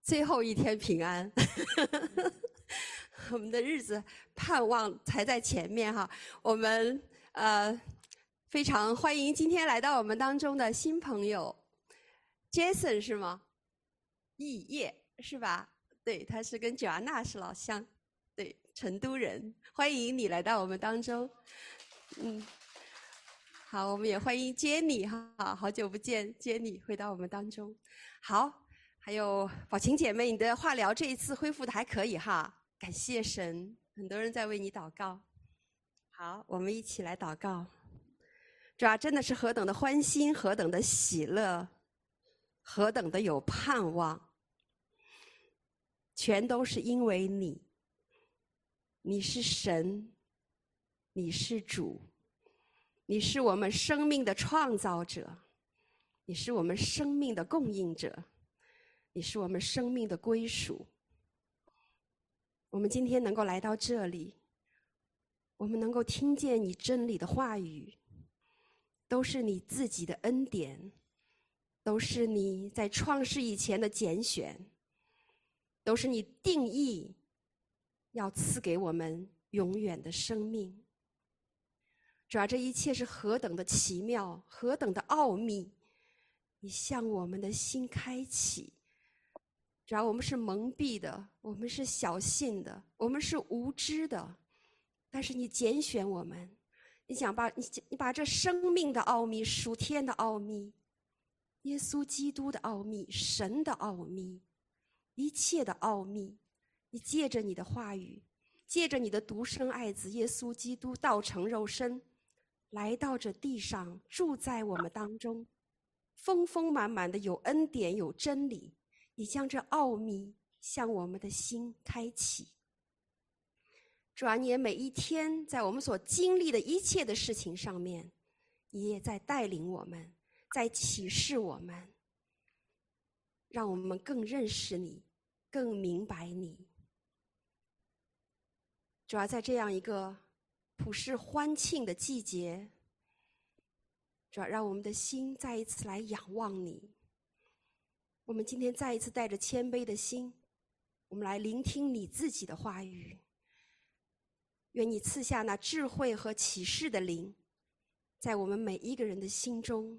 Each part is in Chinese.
最后一天平安。我们的日子盼望才在前面哈。我们非常欢迎今天来到我们当中的新朋友 Jason 是吗？易业是吧？对，他是跟 Joanna 是老乡，对，成都人。欢迎你来到我们当中。好，我们也欢迎 Jenny 哈，好久不见 ，Jenny 回到我们当中。好，还有宝琴姐妹，你的化疗这一次恢复的还可以哈，感谢神，很多人在为你祷告。好，我们一起来祷告。主啊，真的是何等的欢欣，何等的喜乐，何等的有盼望，全都是因为你。你是神，你是主。你是我们生命的创造者，你是我们生命的供应者，你是我们生命的归属。我们今天能够来到这里，我们能够听见你真理的话语，都是你自己的恩典，都是你在创世以前的拣选，都是你定义要赐给我们永远的生命。主啊，这一切是何等的奇妙，何等的奥秘，你向我们的心开启。主啊，我们是蒙蔽的，我们是小信的，我们是无知的，但是你拣选我们，你把这生命的奥秘、属天的奥秘、耶稣基督的奥秘、神的奥秘，一切的奥秘，你借着你的话语，借着你的独生爱子耶稣基督道成肉身，来到这地上，住在我们当中，丰丰满满的有恩典，有真理。你将这奥秘向我们的心开启。主啊，你也每一天在我们所经历的一切的事情上面，你也在带领我们，在启示我们，让我们更认识你，更明白你。主啊，在这样一个普世欢庆的季节，主啊，让我们的心再一次来仰望你。我们今天再一次带着谦卑的心，我们来聆听你自己的话语。愿你赐下那智慧和启示的灵，在我们每一个人的心中，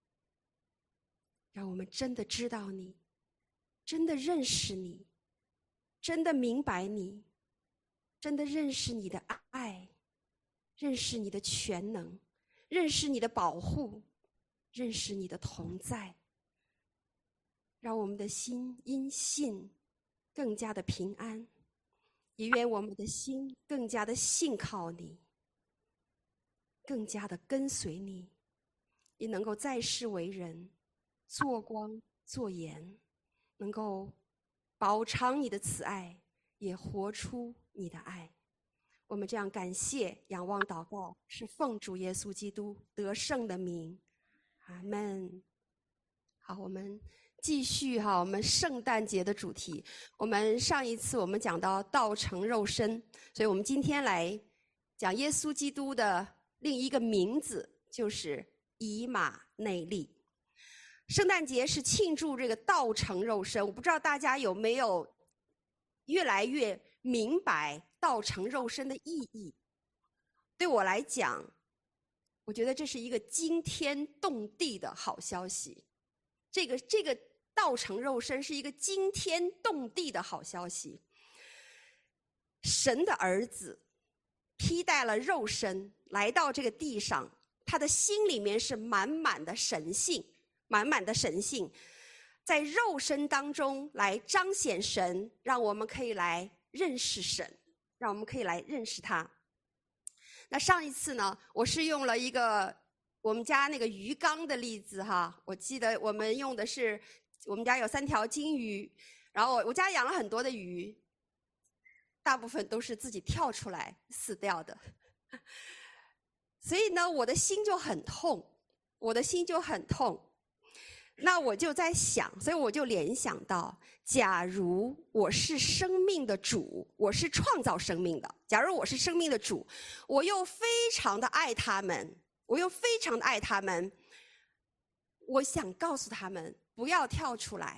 让我们真的知道你，真的认识你，真的明白你，真的认识你的爱，认识你的全能，认识你的保护，认识你的同在。让我们的心因信更加的平安，也愿我们的心更加的信靠你，更加的跟随你，也能够在世为人，做光做盐，能够饱尝你的慈爱，也活出你的爱。我们这样感谢、仰望、祷告，是奉主耶稣基督得胜的名，阿们。好，我们继续我们圣诞节的主题。我们上一次我们讲到道成肉身，所以我们今天来讲耶稣基督的另一个名字，就是以马内利。圣诞节是庆祝这个道成肉身，我不知道大家有没有越来越明白道成肉身的意义。对我来讲，我觉得这是一个惊天动地的好消息。这个道成肉身是一个惊天动地的好消息。神的儿子披戴了肉身来到这个地上，他的心里面是满满的神性，满满的神性，在肉身当中来彰显神，让我们可以来认识神，让我们可以来认识他。那上一次呢，我是用了一个我们家那个鱼缸的例子哈，我记得我们用的是我们家有3条金鱼，然后我家养了很多的鱼，大部分都是自己跳出来死掉的，所以呢，我的心就很痛，那我就在想，所以我就联想到，假如我是生命的主，我是创造生命的，假如我是生命的主，我又非常的爱他们，我想告诉他们，不要跳出来，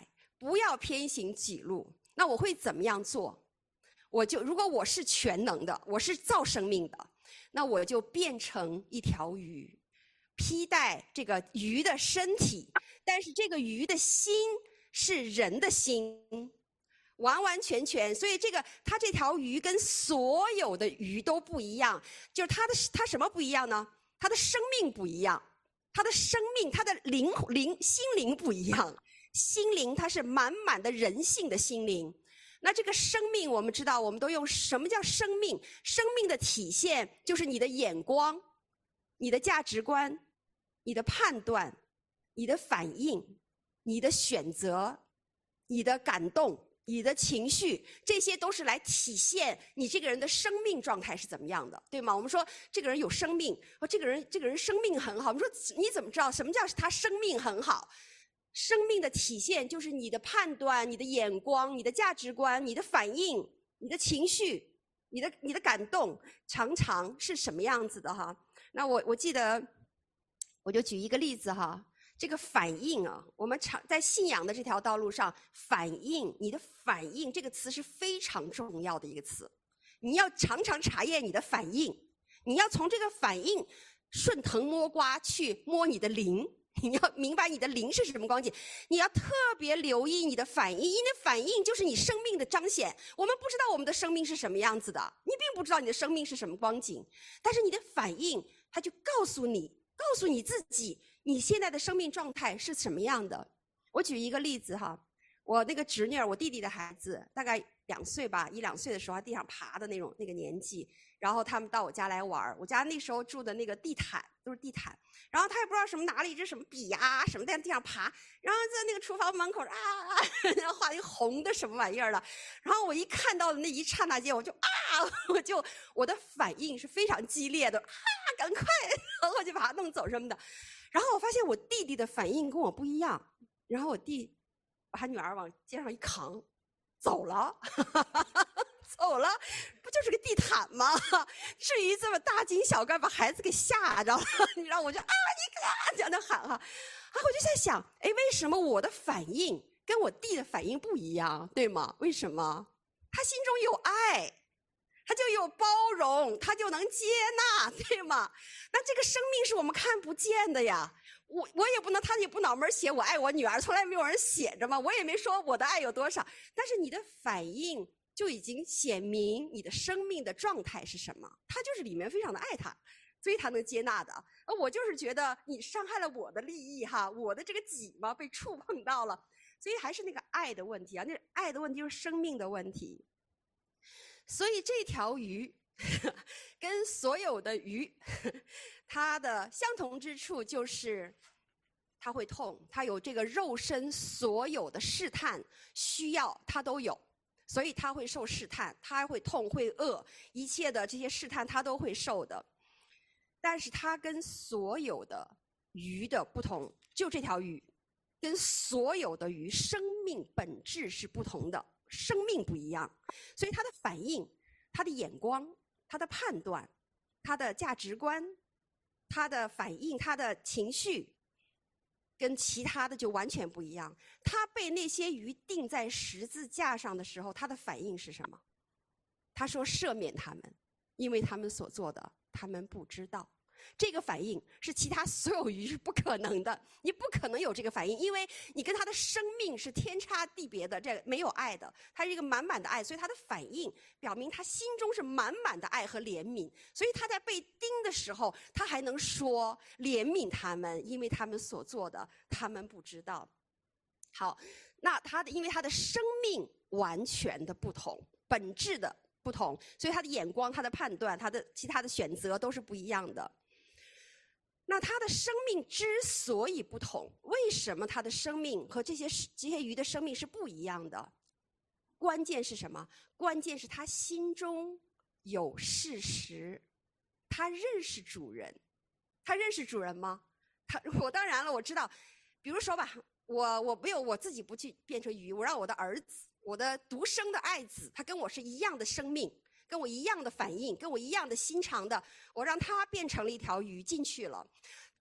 不要偏行己路。那我会怎么样做？如果我是全能的，我是造生命的，那我就变成一条鱼，披戴这个鱼的身体，但是这个鱼的心是人的心，完完全全。所以它这条鱼跟所有的鱼都不一样，就是它什么不一样呢？它的生命不一样，它的生命，它的心灵不一样。心灵它是满满的人性的心灵。那这个生命，我们知道，我们都用什么叫生命？生命的体现就是你的眼光、你的价值观、你的判断、你的反应、你的选择、你的感动、你的情绪，这些都是来体现你这个人的生命状态是怎么样的，对吗？我们说这个人有生命，这个人生命很好。我们说你怎么知道什么叫他生命很好？生命的体现就是你的判断、你的眼光、你的价值观、你的反应、你的情绪、你的感动，常常是什么样子的哈？那我记得，我就举一个例子哈。这个反应啊，我们在信仰的这条道路上，你的反应这个词是非常重要的一个词。你要常常查验你的反应，你要从这个反应顺藤摸瓜去摸你的灵。你要明白你的灵是什么光景，你要特别留意你的反应，因为反应就是你生命的彰显。我们不知道我们的生命是什么样子的，你并不知道你的生命是什么光景，但是你的反应，它就告诉你自己，你现在的生命状态是什么样的。我举一个例子哈，我那个侄女儿，我弟弟的孩子，大概2岁吧，1、2岁的时候，在地上爬的那个年纪。然后他们到我家来玩，我家那时候住的那个地毯都是地毯，然后他也不知道拿了一支什么笔啊什么在地上爬，然后在那个厨房门口然后画一个红的什么玩意儿了，然后我一看到的那一刹那间，我的反应是非常激烈的赶快，然后我就把他弄走什么的。然后我发现我弟弟的反应跟我不一样，然后我弟把他女儿往街上一扛走了走了，不就是个地毯吗？至于这么大惊小怪把孩子给吓着了，你知道，我就你这样的喊哈，我就在想，为什么我的反应跟我弟的反应不一样，对吗？为什么？他心中有爱，他就有包容，他就能接纳，对吗？那这个生命是我们看不见的呀。我也不能，他也不脑门写我爱我女儿，从来没有人写着嘛，我也没说我的爱有多少，但是你的反应就已经显明你的生命的状态是什么。他就是里面非常的爱他，所以他能接纳的。我就是觉得你伤害了我的利益哈，我的这个己嘛被触碰到了，所以还是那个爱的问题啊，那爱的问题就是生命的问题。所以这条鱼跟所有的鱼它的相同之处就是它会痛，它有这个肉身所有的试探需要它都有，所以它会受试探，它会痛会饿，一切的这些试探它都会受的。但是它跟所有的鱼的不同，就这条鱼跟所有的鱼生命本质是不同的，生命不一样，所以它的反应、它的眼光、它的判断、它的价值观、它的反应、它的情绪跟其他的就完全不一样。他被那些鱼钉在十字架上的时候，他的反应是什么？他说赦免他们，因为他们所做的他们不知道。这个反应是其他所有鱼是不可能的，你不可能有这个反应，因为你跟他的生命是天差地别的，这没有爱的，他是一个满满的爱，所以他的反应表明他心中是满满的爱和怜悯，所以他在被钉的时候，他还能说怜悯他们，因为他们所做的他们不知道。好，那因为他的生命完全的不同，本质的不同，所以他的眼光、他的判断、他的其他的选择都是不一样的。那他的生命之所以不同，为什么他的生命和这些鱼的生命是不一样的？关键是什么？关键是他心中有事实，他认识主人。他认识主人吗？我当然了，我知道，比如说吧，我没有，我自己不去变成鱼，我让我的儿子，我的独生的爱子，他跟我是一样的生命，跟我一样的反应，跟我一样的心肠的，我让他变成了一条鱼进去了。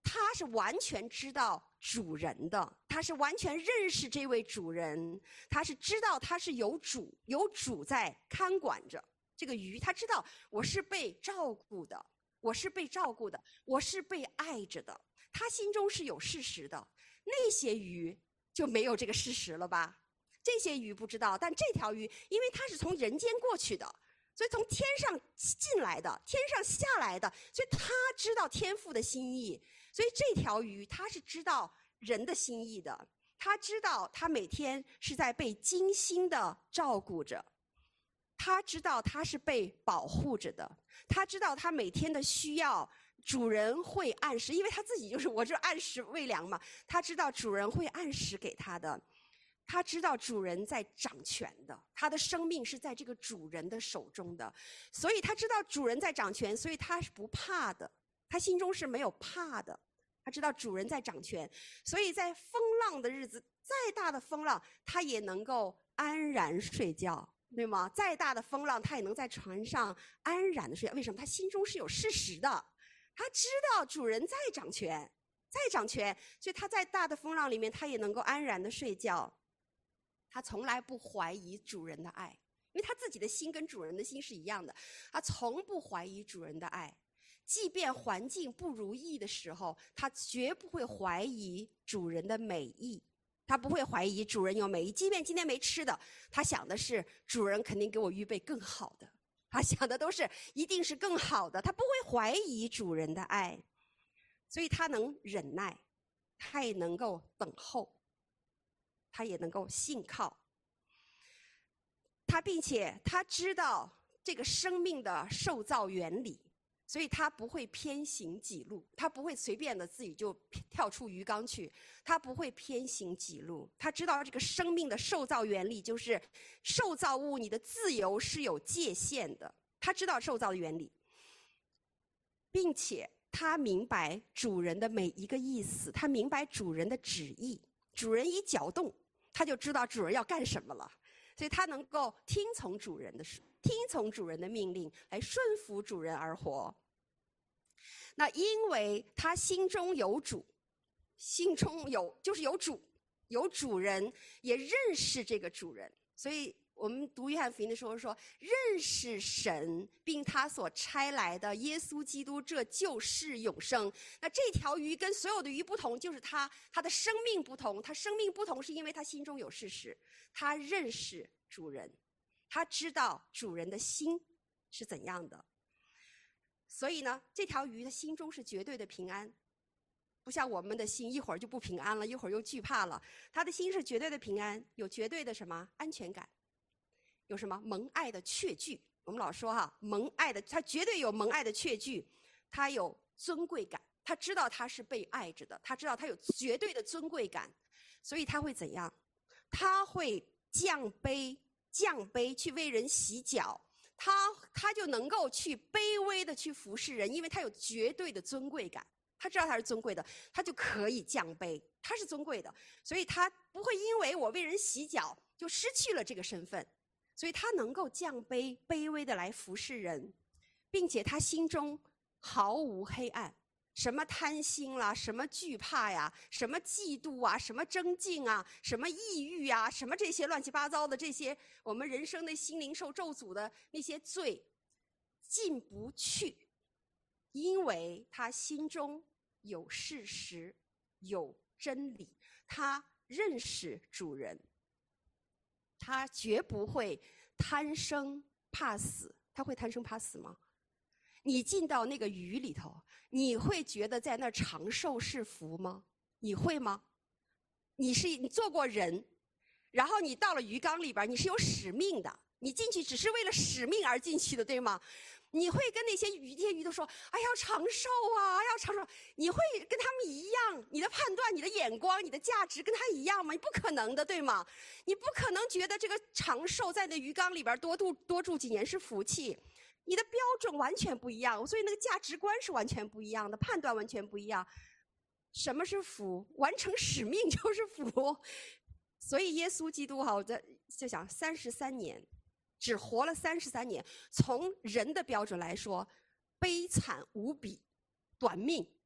他是完全知道主人的，他是完全认识这位主人，他是知道他是有主在看管着这个鱼，他知道我是被照顾的，我是被照顾的，我是被爱着的，他心中是有事实的。那些鱼就没有这个事实了吧？这些鱼不知道，但这条鱼因为它是从人间过去的，所以从天上进来的，天上下来的，所以他知道天父的心意，所以这条鱼他是知道人的心意的，他知道他每天是在被精心的照顾着，他知道他是被保护着的，他知道他每天的需要主人会按时，因为他自己就是我就按时喂粮嘛，他知道主人会按时给他的，他知道主人在掌权的，他的生命是在这个主人的手中的，所以他知道主人在掌权，所以他是不怕的，他心中是没有怕的，他知道主人在掌权，所以在风浪的日子，再大的风浪他也能够安然睡觉，对吗？再大的风浪他也能在船上安然的睡觉。为什么？他心中是有事实的，他知道主人在掌权，所以他在大的风浪里面他也能够安然的睡觉。他从来不怀疑主人的爱，因为他自己的心跟主人的心是一样的，他从不怀疑主人的爱，即便环境不如意的时候，他绝不会怀疑主人的美意，他不会怀疑主人有美意，即便今天没吃的，他想的是主人肯定给我预备更好的，他想的都是一定是更好的，他不会怀疑主人的爱，所以他能忍耐，他也能够等候，他也能够信靠他，并且他知道这个生命的受造原理，所以他不会偏行己路，他不会随便的自己就跳出鱼缸去，他不会偏行己路，他知道这个生命的受造原理就是受造物你的自由是有界限的，他知道受造的原理，并且他明白主人的每一个意思，他明白主人的旨意，主人一搅动他就知道主人要干什么了，所以他能够听从主人的命令，来顺服主人而活。那因为他心中有主，心中就是有主人，也认识这个主人，所以我们读约翰福音的时候说，认识神并他所差来的耶稣基督，这就是永生。那这条鱼跟所有的鱼不同，就是他的生命不同，他生命不同是因为他心中有事实，他认识主人，他知道主人的心是怎样的，所以呢，这条鱼的心中是绝对的平安，不像我们的心一会儿就不平安了，一会儿又惧怕了，他的心是绝对的平安，有绝对的什么安全感，有什么蒙爱的确据，我们老说哈，蒙爱的，他绝对有蒙爱的确据，他有尊贵感，他知道他是被爱着的，他知道他有绝对的尊贵感，所以他会怎样？他会降卑去为人洗脚，他就能够去卑微的去服侍人，因为他有绝对的尊贵感，他知道他是尊贵的，他就可以降卑，他是尊贵的，所以他不会因为我为人洗脚就失去了这个身份，所以他能够降卑卑微的来服侍人，并且他心中毫无黑暗，什么贪心啦，什么惧怕呀，什么嫉妒啊，什么争竞啊，什么抑郁啊，什么这些乱七八糟的这些我们人生的心灵受咒诅的那些罪进不去，因为他心中有事实，有真理，他认识主人，他绝不会贪生怕死。他会贪生怕死吗？你进到那个鱼里头，你会觉得在那儿长寿是福吗？你会吗？你做过人，然后你到了鱼缸里边，你是有使命的，你进去只是为了使命而进去的，对吗？你会跟那些鱼都说，哎呀，长寿啊，要长寿，你会跟他们一样，你的判断，你的眼光，你的价值跟他一样吗？你不可能的，对吗？你不可能觉得这个长寿在那鱼缸里边多住几年是福气，你的标准完全不一样，所以那个价值观是完全不一样的，判断完全不一样。什么是福？完成使命就是福。所以耶稣基督我就想33年，只活了33年，从人的标准来说，悲惨无比，短命。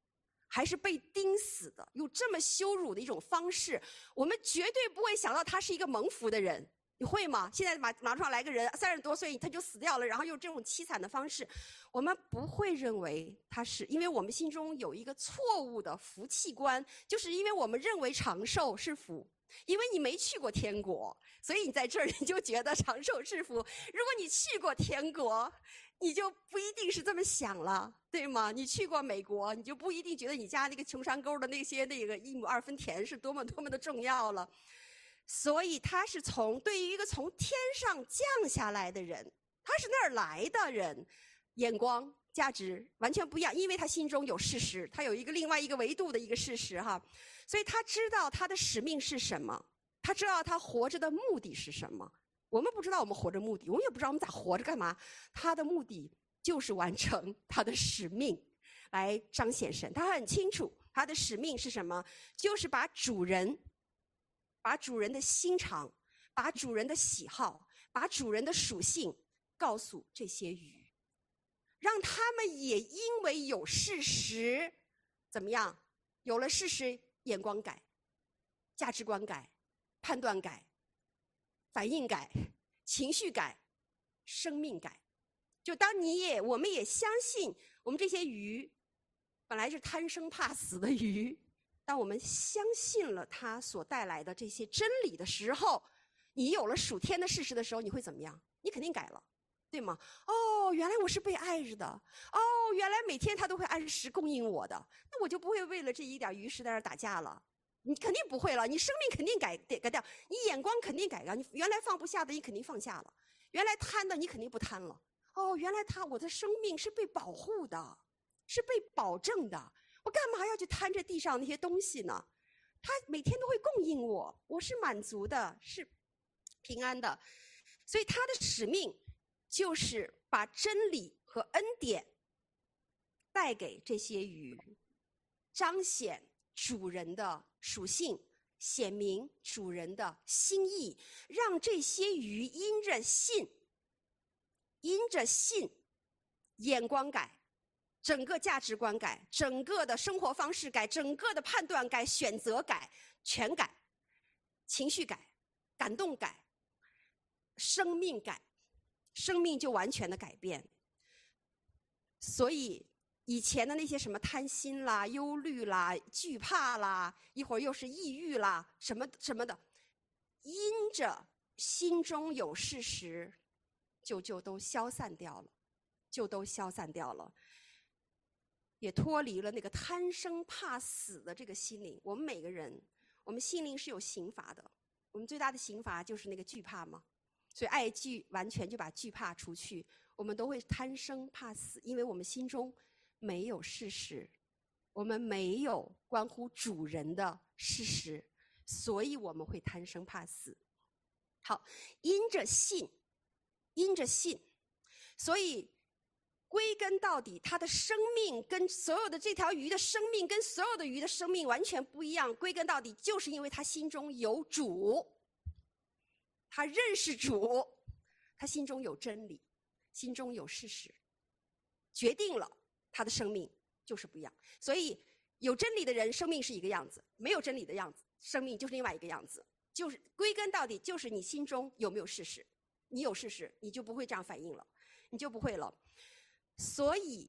还是被钉死的，用这么羞辱的一种方式，我们绝对不会想到他是一个蒙福的人。你会吗？现在马上来个人30多岁他就死掉了，然后用这种凄惨的方式，我们不会认为他是，因为我们心中有一个错误的福气观，就是因为我们认为长寿是福，因为你没去过天国，所以你在这儿你就觉得长寿是福。如果你去过天国，你就不一定是这么想了，对吗？你去过美国，你就不一定觉得你家那个穷山沟的那个1亩2分田是多么多么的重要了。所以他是对于一个从天上降下来的人，他是那儿来的人，眼光价值完全不一样，因为他心中有事实，他有另外一个维度的一个事实哈，所以他知道他的使命是什么，他知道他活着的目的是什么。我们不知道我们活着目的，我们也不知道我们咋活着干嘛，他的目的就是完成他的使命，来彰显神。他很清楚他的使命是什么，就是把主人的心肠，把主人的喜好，把主人的属性告诉这些鱼，让他们也因为有事实，怎么样？有了事实，眼光改，价值观改，判断改，反应改，情绪改，生命改。就当我们也相信我们这些鱼本来是贪生怕死的鱼，当我们相信了他所带来的这些真理的时候，你有了属天的事实的时候，你会怎么样？你肯定改了，对吗？哦，原来我是被爱着的，哦，原来每天他都会按时供应我的，那我就不会为了这一点鱼食在那儿打架了。你肯定不会了，你生命肯定改掉，你眼光肯定改掉，你原来放不下的你肯定放下了，原来贪的你肯定不贪了。哦，原来我的生命是被保护的，是被保证的，我干嘛要去贪这地上那些东西呢？他每天都会供应我，我是满足的，是平安的。所以他的使命就是把真理和恩典带给这些鱼，彰显主人的属性，显明主人的心意，让这些鱼因着信，眼光改，整个价值观改，整个的生活方式改，整个的判断改，选择改，全改，情绪改，感动改，生命改，生命就完全的改变。所以以前的那些什么贪心啦、忧虑啦、惧怕啦，一会儿又是抑郁啦，什么什么的，因着心中有事实，就都消散掉了，也脱离了那个贪生怕死的这个心灵。我们每个人，我们心灵是有刑罚的，我们最大的刑罚就是那个惧怕嘛。所以爱惧完全就把惧怕除去，我们都会贪生怕死，因为我们心中没有事实，我们没有关乎主人的事实，所以我们会贪生怕死。好，因着信，所以归根到底，他的生命跟所有的这条鱼的生命跟所有的鱼的生命完全不一样。归根到底，就是因为他心中有主，他认识主，他心中有真理，心中有事实，决定了他的生命就是不一样。所以有真理的人生命是一个样子，没有真理的样子生命就是另外一个样子。就是归根到底，就是你心中有没有事实。你有事实，你就不会这样反应了，你就不会了。所以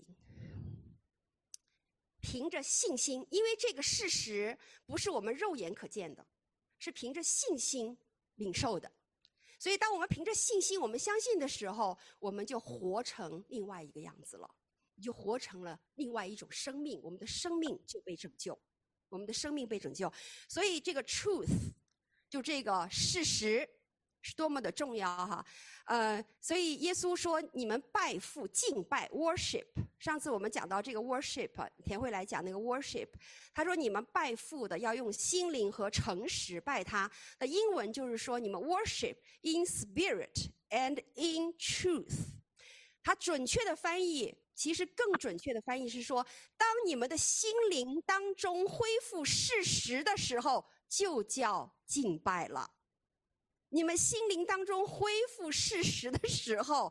凭着信心，因为这个事实不是我们肉眼可见的，是凭着信心领受的。所以当我们凭着信心，我们相信的时候，我们就活成另外一个样子了，你就活成了另外一种生命，我们的生命就被拯救，我们的生命被拯救。所以这个 truth， 就这个事实是多么的重要哈。所以耶稣说你们拜父敬拜 worship， 上次我们讲到这个 worship， 田慧来讲那个 worship， 他说你们拜父的要用心灵和诚实拜他，那英文就是说你们 worship in spirit and in truth。 他准确的翻译，其实更准确的翻译是说，当你们的心灵当中恢复事实的时候，就叫敬拜了。你们心灵当中恢复事实的时候，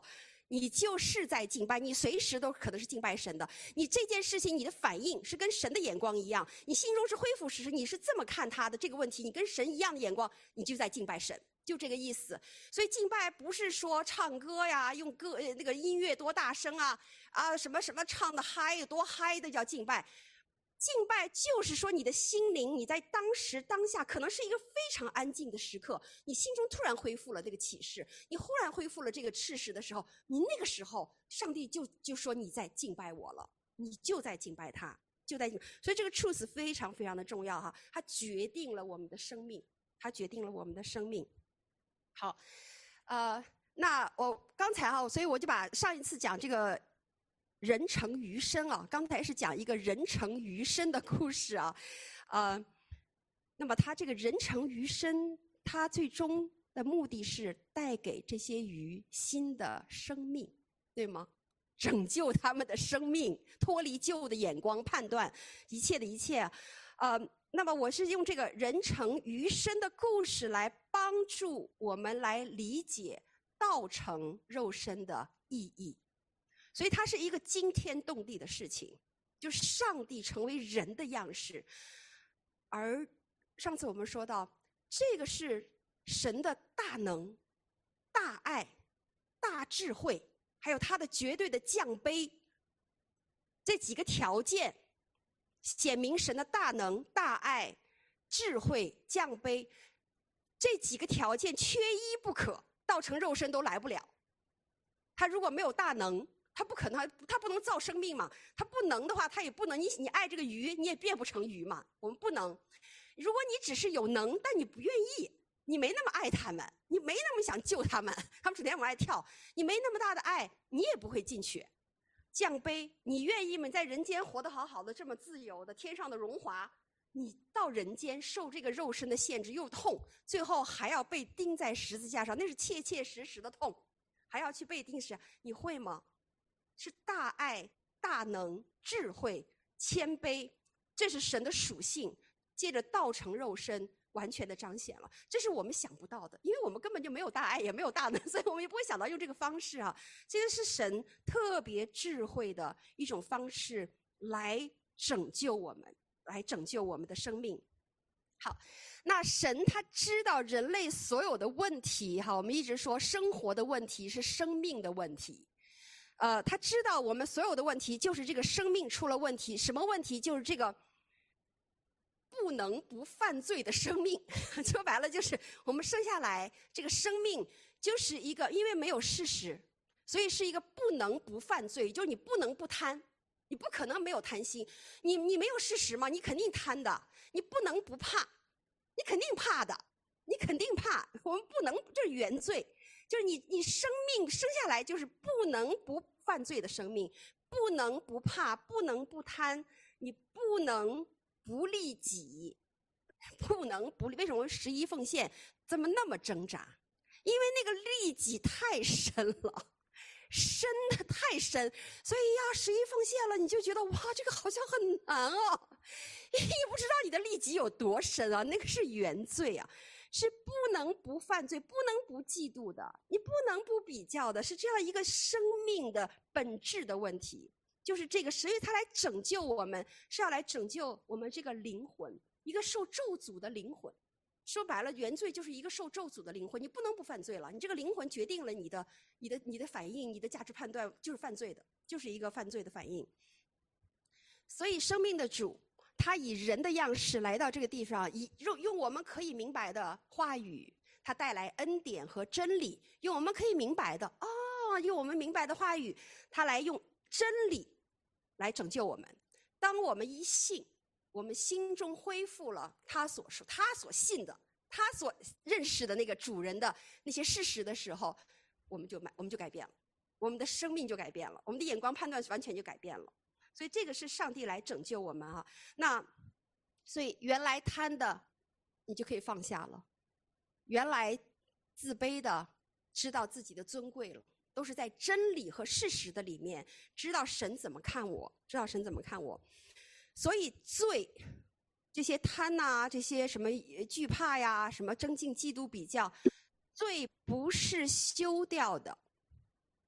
你就是在敬拜，你随时都可能是敬拜神的。你这件事情，你的反应是跟神的眼光一样，你心中是恢复时，你是这么看他的这个问题，你跟神一样的眼光，你就在敬拜神，就这个意思。所以敬拜不是说唱歌呀，用那个音乐多大声啊什么什么唱的嗨，有多嗨的叫敬拜。敬拜就是说你的心灵，你在当时当下可能是一个非常安静的时刻，你心中突然恢复了这个启示，你忽然恢复了这个事实的时候，你那个时候上帝就说你在敬拜我了，你就在敬拜他，就在敬拜。所以这个 truth 非常非常的重要哈，它决定了我们的生命，它决定了我们的生命。好，那我刚才所以我就把上一次讲这个人成鱼身啊，刚才是讲一个人成鱼身的故事啊，那么他这个人成鱼身，他最终的目的是带给这些鱼新的生命，对吗？拯救他们的生命，脱离旧的眼光判断一切的一切。那么我是用这个人成鱼身的故事来帮助我们来理解道成肉身的意义。所以它是一个惊天动地的事情，就是上帝成为人的样式。而上次我们说到，这个是神的大能、大爱、大智慧，还有他的绝对的降卑，这几个条件显明神的大能、大爱、智慧、降卑，这几个条件缺一不可，道成肉身都来不了。他如果没有大能，他不可能，他不能造生命嘛，他不能的话，他也不能，你爱这个鱼，你也变不成鱼嘛，我们不能。如果你只是有能，但你不愿意，你没那么爱他们，你没那么想救他们，他们整天往外跳，你没那么大的爱，你也不会进去。降卑，你愿意吗？在人间活得好好的，这么自由的，天上的荣华，你到人间受这个肉身的限制又痛，最后还要被钉在十字架上，那是切切实实的痛，还要去被钉死，你会吗？是大爱、大能、智慧、谦卑，这是神的属性，借着道成肉身完全的彰显了。这是我们想不到的，因为我们根本就没有大爱，也没有大能，所以我们也不会想到用这个方式啊。这个是神特别智慧的一种方式来拯救我们，来拯救我们的生命。好，那神他知道人类所有的问题哈，我们一直说生活的问题是生命的问题。他知道我们所有的问题就是这个生命出了问题，什么问题？就是这个不能不犯罪的生命。说白了就是我们生下来这个生命就是一个，因为没有事实，所以是一个不能不犯罪，就是你不能不贪，你不可能没有贪心，你没有事实嘛，你肯定贪的，你不能不怕，你肯定怕的，你肯定怕，我们不能，这是原罪。就是你生命生下来就是不能不犯罪的生命，不能不怕，不能不贪，你不能不利己，不能不利。为什么11奉献怎么那么挣扎？因为那个利己太深了，深的太深，所以要11奉献了，你就觉得哇，这个好像很难哦。你不知道你的利己有多深啊，那个是原罪啊。是不能不犯罪，不能不嫉妒的，你不能不比较的，是这样一个生命的本质的问题。就是这个，所以他来拯救我们，是要来拯救我们这个灵魂，一个受咒诅的灵魂。说白了，原罪就是一个受咒诅的灵魂，你不能不犯罪了，你这个灵魂决定了你的反应，你的价值判断就是犯罪的，就是一个犯罪的反应。所以生命的主，他以人的样式来到这个地方，用我们可以明白的话语，他带来恩典和真理，用我们可以明白的用我们明白的话语，他来用真理来拯救我们。当我们一信，我们心中恢复了他所说、他所信的、他所认识的那个主人的那些事实的时候，我们就改变了，我们的生命就改变了，我们的眼光判断完全就改变了。所以这个是上帝来拯救我们那所以原来贪的你就可以放下了，原来自卑的知道自己的尊贵了，都是在真理和事实的里面知道神怎么看我，知道神怎么看我。所以罪，这些贪这些什么惧怕呀，什么争竞嫉妒比较，罪不是修掉的，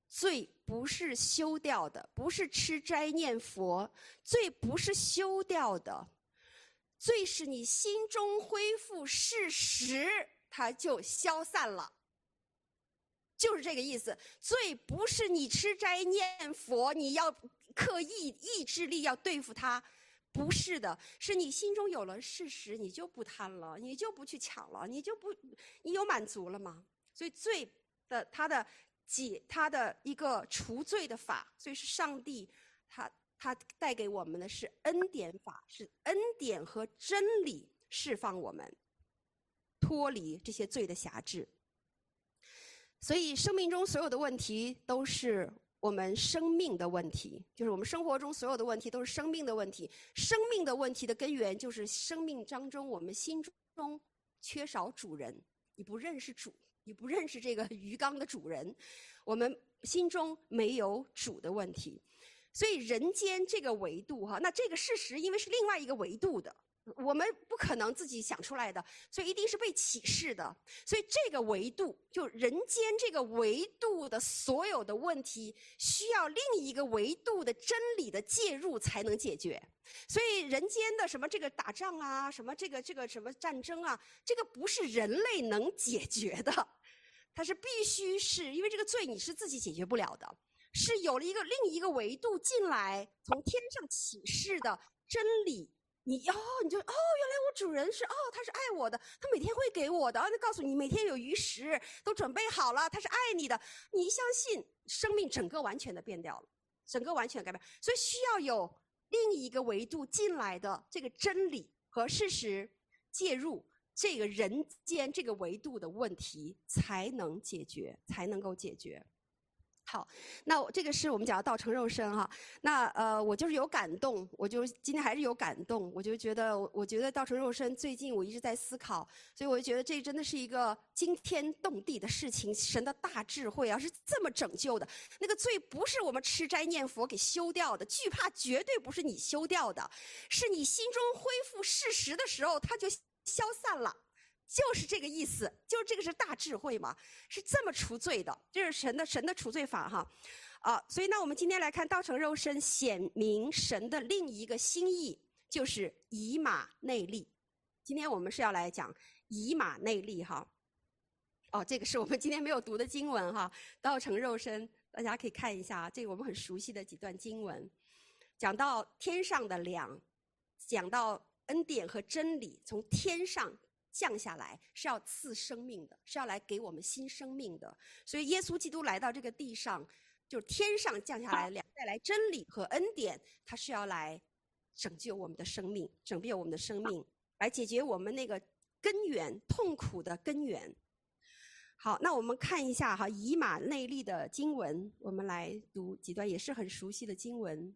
罪不是休掉的，不是吃斋念佛，罪不是休掉的，罪是你心中恢复事实，它就消散了。就是这个意思，罪不是你吃斋念佛，你要刻意意志力要对付它，不是的，是你心中有了事实，你就不贪了，你就不去抢了，你有满足了吗？所以罪的它的一个除罪的法，所以是上帝他带给我们的是恩典法，是恩典和真理释放我们脱离这些罪的辖制。所以生命中所有的问题都是我们生命的问题，就是我们生活中所有的问题都是生命的问题。生命的问题的根源就是生命当中我们心中缺少主人，你不认识主，你不认识这个鱼缸的主人，我们心中没有主的问题。所以人间这个维度那这个事实因为是另外一个维度的，我们不可能自己想出来的，所以一定是被启示的。所以这个维度，就人间这个维度的所有的问题，需要另一个维度的真理的介入才能解决。所以人间的什么这个打仗啊，什么这个什么战争啊，这个不是人类能解决的，它是必须是因为这个罪你是自己解决不了的，是有了另一个维度进来，从天上启示的真理。你就原来我主人是他是爱我的，他每天会给我的，他告诉你每天有余食都准备好了，他是爱你的，你一相信，生命整个完全的变掉了，整个完全改变。所以需要有另一个维度进来的这个真理和事实介入这个人间这个维度的问题，才能解决，才能够解决。好，那这个是我们讲的道成肉身那我就是有感动，我就今天还是有感动，我觉得道成肉身最近我一直在思考，所以我就觉得这真的是一个惊天动地的事情，神的大智慧是这么拯救的。那个罪不是我们吃斋念佛给修掉的，惧怕绝对不是你修掉的，是你心中恢复事实的时候，它就消散了。就是这个意思，就是这个是大智慧嘛，是这么除罪的，这是神的除罪法所以呢，我们今天来看道成肉身显明神的另一个心意，就是以马内利。今天我们是要来讲以马内利这个是我们今天没有读的经文道成肉身，大家可以看一下这个我们很熟悉的几段经文，讲到天上的粮，讲到恩典和真理从天上降下来，是要赐生命的，是要来给我们新生命的。所以耶稣基督来到这个地上，就是天上降下来带来真理和恩典，他是要来拯救我们的生命，拯救我们的生命，来解决我们那个根源，痛苦的根源。好，那我们看一下以马内利的经文，我们来读几段也是很熟悉的经文。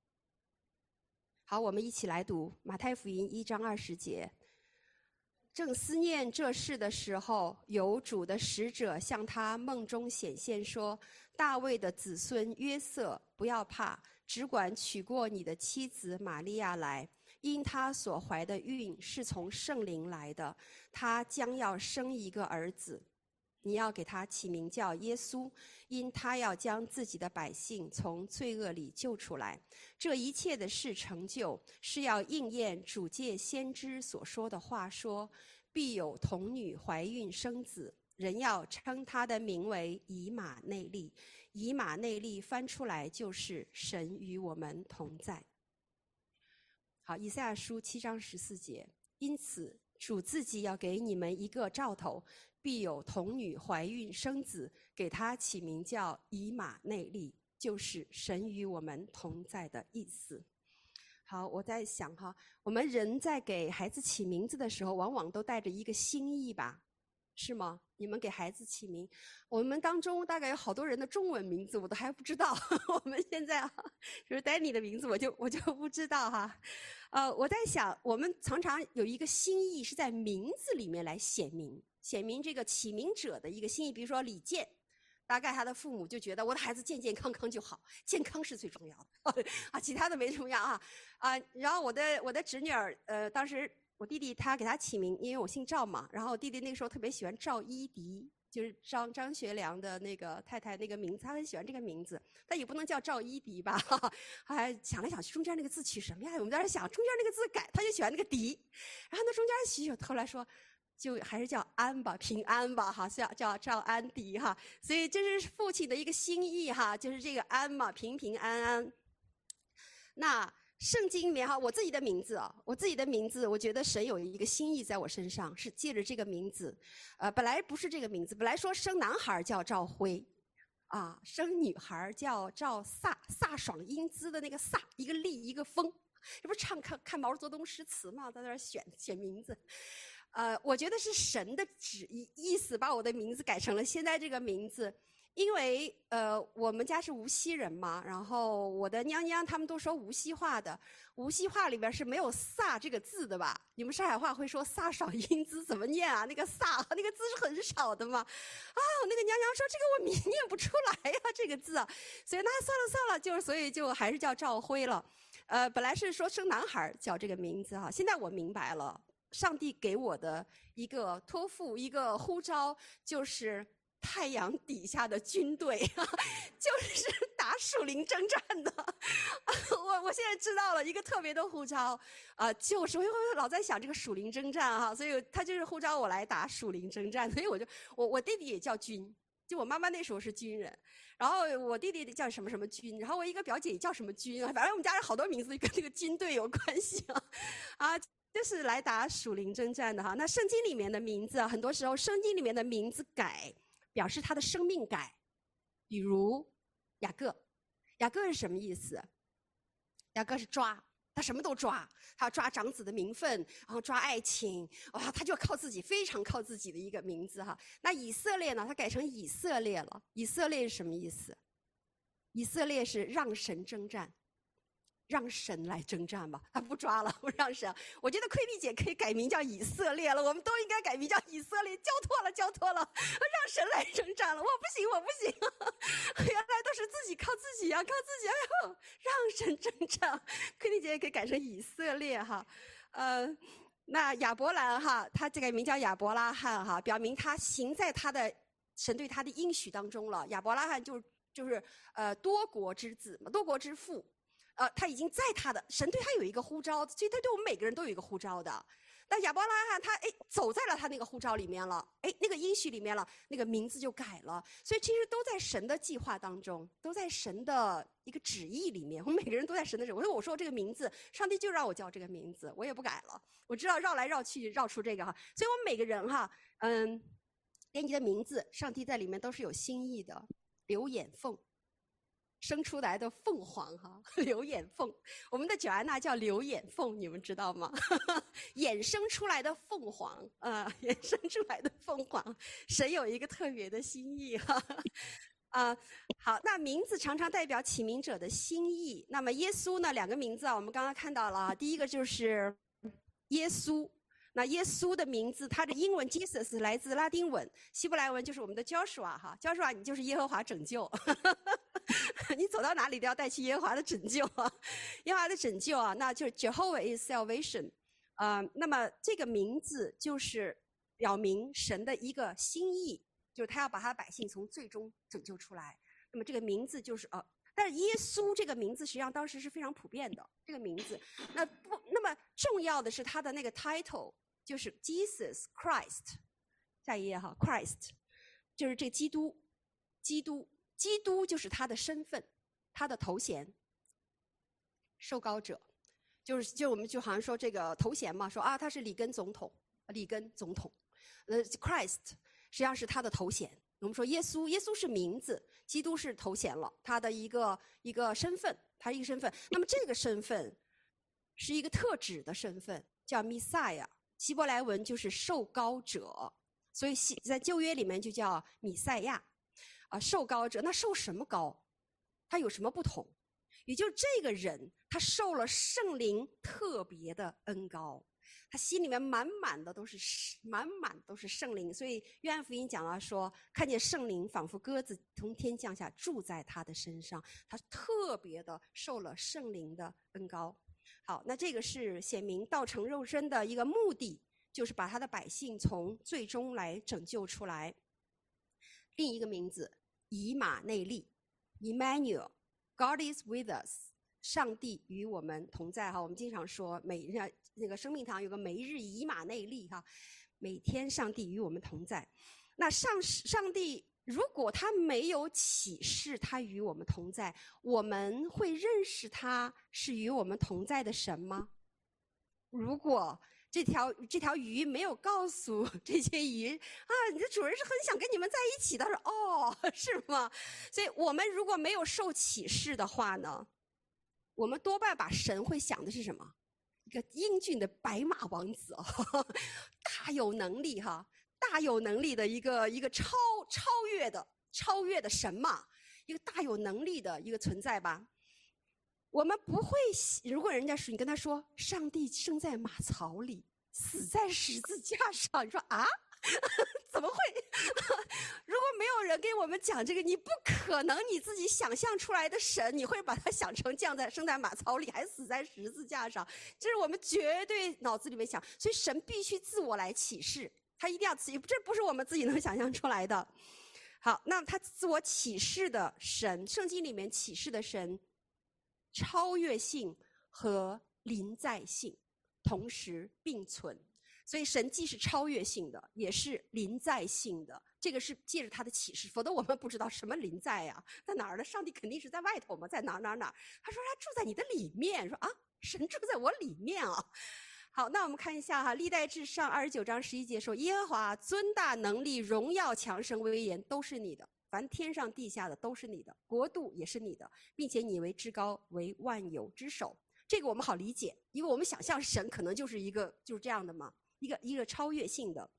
好，我们一起来读马太福音1章20节。正思念这事的时候，有主的使者向他梦中显现说，大卫的子孙约瑟，不要怕，只管娶过你的妻子玛利亚来，因她所怀的孕是从圣灵来的，她将要生一个儿子，你要给他起名叫耶稣，因他要将自己的百姓从罪恶里救出来。这一切的事成就，是要应验主借先知所说的话，说必有童女怀孕生子，人要称他的名为以马内利。以马内利翻出来就是神与我们同在。好，以赛亚书7章14节，因此主自己要给你们一个兆头，必有童女怀孕生子，给他起名叫以马内利，就是神与我们同在的意思。好，我在想我们人在给孩子起名字的时候，往往都带着一个心意吧，是吗？你们给孩子起名，我们当中大概有好多人的中文名字我都还不知道，我们现在就是Danny的名字我就不知道我在想，我们常常有一个心意是在名字里面来显明这个起名者的一个心意。比如说李健，大概他的父母就觉得我的孩子健健康康就好，健康是最重要的其他的没重要然后我的侄女儿当时我弟弟他给他起名，因为我姓赵嘛，然后我弟弟那个时候特别喜欢赵一迪， 就是张学良的那个太太那个名字，他很喜欢这个名字，但也不能叫赵一迪吧，还想来想去中间那个字取什么呀？我们在这想中间那个字改，他就喜欢那个迪，然后那中间许后来说。就还是叫安吧，平安吧，哈，叫赵安迪哈，所以这是父亲的一个心意哈，就是这个安嘛，平平安安。那圣经里面哈，我自己的名字啊，我觉得神有一个心意在我身上，是借着这个名字，本来不是这个名字，本来说生男孩叫赵辉，啊，生女孩叫赵飒爽英姿的那个飒，一个立一个风，这不是看毛泽东诗词嘛，在那儿选名字。我觉得是神的意思，把我的名字改成了现在这个名字，因为我们家是无锡人嘛，然后我的娘娘他们都说无锡话的，无锡话里边是没有飒这个字的吧？你们上海话会说飒爽英姿怎么念啊？那个飒那个字是很少的嘛。啊，那个娘娘说这个我念不出来呀，这个字啊，所以那算了，所以就还是叫赵辉了。本来是说生男孩叫这个名字哈，现在我明白了。上帝给我的一个托付，一个呼召，就是太阳底下的军队，就是打属灵征战的。我现在知道了一个特别的呼召，就是我老在想这个属灵征战哈，所以他就是呼召我来打属灵征战，所以我弟弟也叫军。就我妈妈那时候是军人，然后我弟弟叫什么什么军，然后我一个表姐也叫什么军，反正我们家人好多名字跟那个军队有关系啊。就是来打属灵征战的哈。那圣经里面的名字啊，很多时候圣经里面的名字改，表示他的生命改。比如雅各，雅各是什么意思？雅各是抓，他什么都抓，他要抓长子的名分，然后抓爱情，哇，他就靠自己，非常靠自己的一个名字哈。那以色列呢？他改成以色列了。以色列是什么意思？以色列是让神征战。让神来征战吧，他不抓了，不让神。我觉得奎丽姐可以改名叫以色列了，我们都应该改名叫以色列。交托了，让神来征战了。我不行，原来都是自己靠自己呀，让神征战。奎丽姐也可以改成以色列哈，那亚伯兰哈，他这个名叫亚伯拉罕哈，表明他行在他的神对他的应许当中了。亚伯拉罕就是多国之子，多国之父。他已经在他的神对他有一个呼召，所以他对我们每个人都有一个呼召的。那亚伯拉罕他走在了他那个呼召里面了，那个应许里面了，那个名字就改了。所以其实都在神的计划当中，都在神的一个旨意里面。我们每个人都在神的旨意。我说这个名字，上帝就让我叫这个名字，我也不改了。我知道绕来绕去绕出这个哈，所以我们每个人哈，连你的名字，上帝在里面都是有心意的。刘眼凤。生出来的凤凰哈，刘眼凤，我们的九安娜叫刘眼凤，你们知道吗？衍生出来的凤凰，衍生出来的凤凰，神有一个特别的心意哈。好，那名字常常代表起名者的心意。那么耶稣呢，两个名字啊，我们刚刚看到了，第一个就是耶稣。那耶稣的名字，它的英文 Jesus 来自拉丁文，希伯来文就是我们的 Joshua 哈 ，Joshua 你就是耶和华拯救，你走到哪里都要带去耶和华的拯救啊，耶和华的拯救啊，那就是 Jehovah is salvation，那么这个名字就是表明神的一个心意，就是他要把他的百姓从最终拯救出来。那么这个名字就是但是耶稣这个名字实际上当时是非常普遍的这个名字，那么重要的是他的那个 title。就是 Jesus Christ， 下一页哈 ，Christ 就是这基督就是他的身份，他的头衔，受膏者，就是我们就好像说这个头衔嘛，说他是里根总统，Christ 实际上是他的头衔。我们说耶稣是名字，基督是头衔了，他的一个身份，他一个身份。那么这个身份是一个特指的身份，叫 Messiah。希伯来文就是受膏者，所以在旧约里面就叫弥赛亚，受膏者。那受什么膏？他有什么不同？也就是这个人他受了圣灵特别的恩膏，他心里面满满都是圣灵。所以约翰福音讲了说，看见圣灵仿佛鸽子从天降下住在他的身上，他特别的受了圣灵的恩膏。好，那这个是显明道成肉身的一个目的，就是把他的百姓从最终来拯救出来。 另一个名字以马内利 Emmanuel God is with us， 上帝与我们同在哈。我们经常说那个生命堂有个每日以马内利哈，每天上帝与我们同在。那上帝如果他没有启示他与我们同在，我们会认识他是与我们同在的神吗？如果这条鱼没有告诉这些鱼啊，你的主人是很想跟你们在一起的，说哦，是吗？所以我们如果没有受启示的话呢，我们多半把神会想的是什么？一个英俊的白马王子哦，大有能力哈，大有能力的一个超越的神嘛，一个大有能力的一个存在吧。我们不会，如果人家说你跟他说上帝生在马槽里，死在十字架上，你说啊，怎么会？如果没有人给我们讲这个，你不可能你自己想象出来的神，你会把它想成生在马槽里，还死在十字架上，这是我们绝对脑子里面想。所以神必须自我来启示，他一定要自己，这不是我们自己能想象出来的。好，那他自我启示的神，圣经里面启示的神，超越性和临在性同时并存，所以神既是超越性的，也是临在性的。这个是借着他的启示，否则我们不知道什么临在呀，在哪儿呢？上帝肯定是在外头嘛，在哪儿？他说他住在你的里面，说啊，神住在我里面啊。好，那我们看一下哈，历代志上29章11节说，耶和华尊大能力荣耀强盛威严都是你的，凡天上地下的都是你的，国度也是你的，并且你为至高，为万有之首。这个我们好理解，因为我们想象神可能就是这样的嘛，一个超越性的。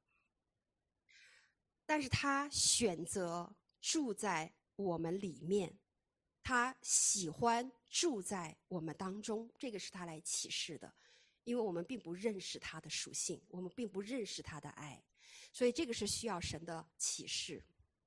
但是他选择住在我们里面，他喜欢住在我们当中，这个是他来启示的。因为我们并不认识他的属性，我们并不认识他的爱，所以这个是需要神的启示。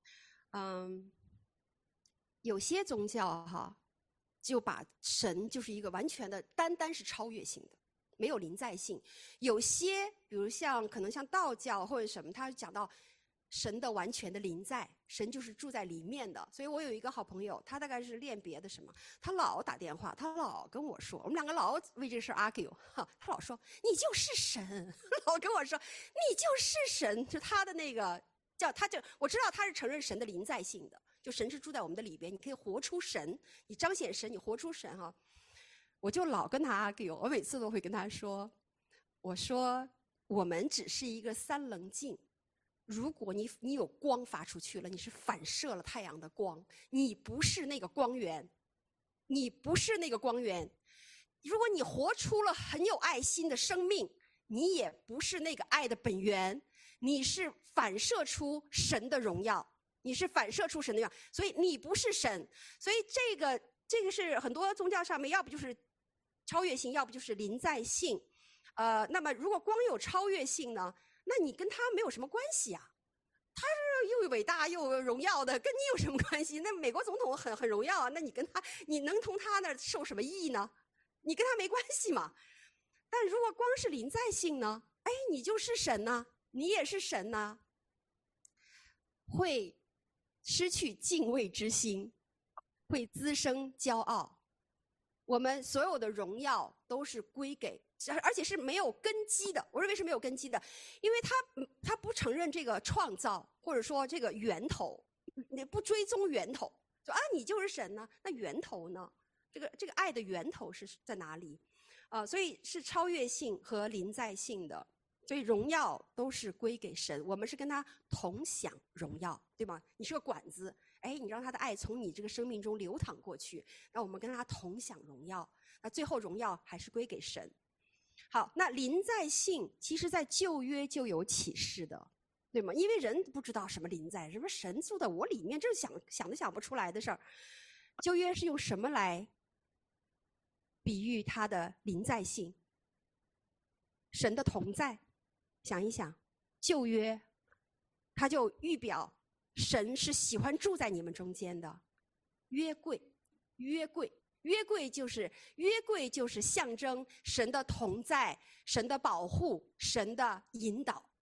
有些宗教哈，就把神就是一个完全的单是超越性的，没有临在性。有些比如可能像道教或者什么，他讲到神的完全的临在，神就是住在里面的。所以我有一个好朋友，他大概是练别的什么，他老打电话，他老跟我说，我们两个老为这事 argue， 他老说你就是神，老跟我说你就是神，就他的那个我知道他是承认神的临在性的，就神是住在我们的里边，你可以活出神，你彰显神，你活出神哈。我就老跟他 argue， 我每次都会跟他说，我说我们只是一个三棱镜。如果你有光发出去了，你是反射了太阳的光，你不是那个光源，你不是那个光源。如果你活出了很有爱心的生命，你也不是那个爱的本源，你是反射出神的荣耀，你是反射出神的荣耀，所以你不是神。所以这个是很多宗教上面要不就是超越性，要不就是临在性。那么如果光有超越性呢，那你跟他没有什么关系啊，他是又伟大又荣耀的，跟你有什么关系？那美国总统很荣耀啊，那你能从他那儿受什么益呢？你跟他没关系嘛。但如果光是临在性呢，哎，你就是神呐，你也是神呐，会失去敬畏之心，会滋生骄傲。我们所有的荣耀都是归给，而且是没有根基的。我认为是没有根基的，因为他不承认这个创造，或者说这个源头，你不追踪源头，就你就是神呢，那源头呢？这个爱的源头是在哪里？所以是超越性和临在性的，所以荣耀都是归给神，我们是跟他同享荣耀，对吗？你是个管子，哎，你让他的爱从你这个生命中流淌过去，让我们跟他同享荣耀，那最后荣耀还是归给神。好，那临在性其实在旧约就有启示的，对吗？因为人不知道什么临在，什么神住在我里面，这是想都想不出来的事儿。旧约是用什么来比喻他的临在性？神的同在。想一想，旧约他就预表神是喜欢住在你们中间的。约柜就是象征神的同在、神的保护、神的引导。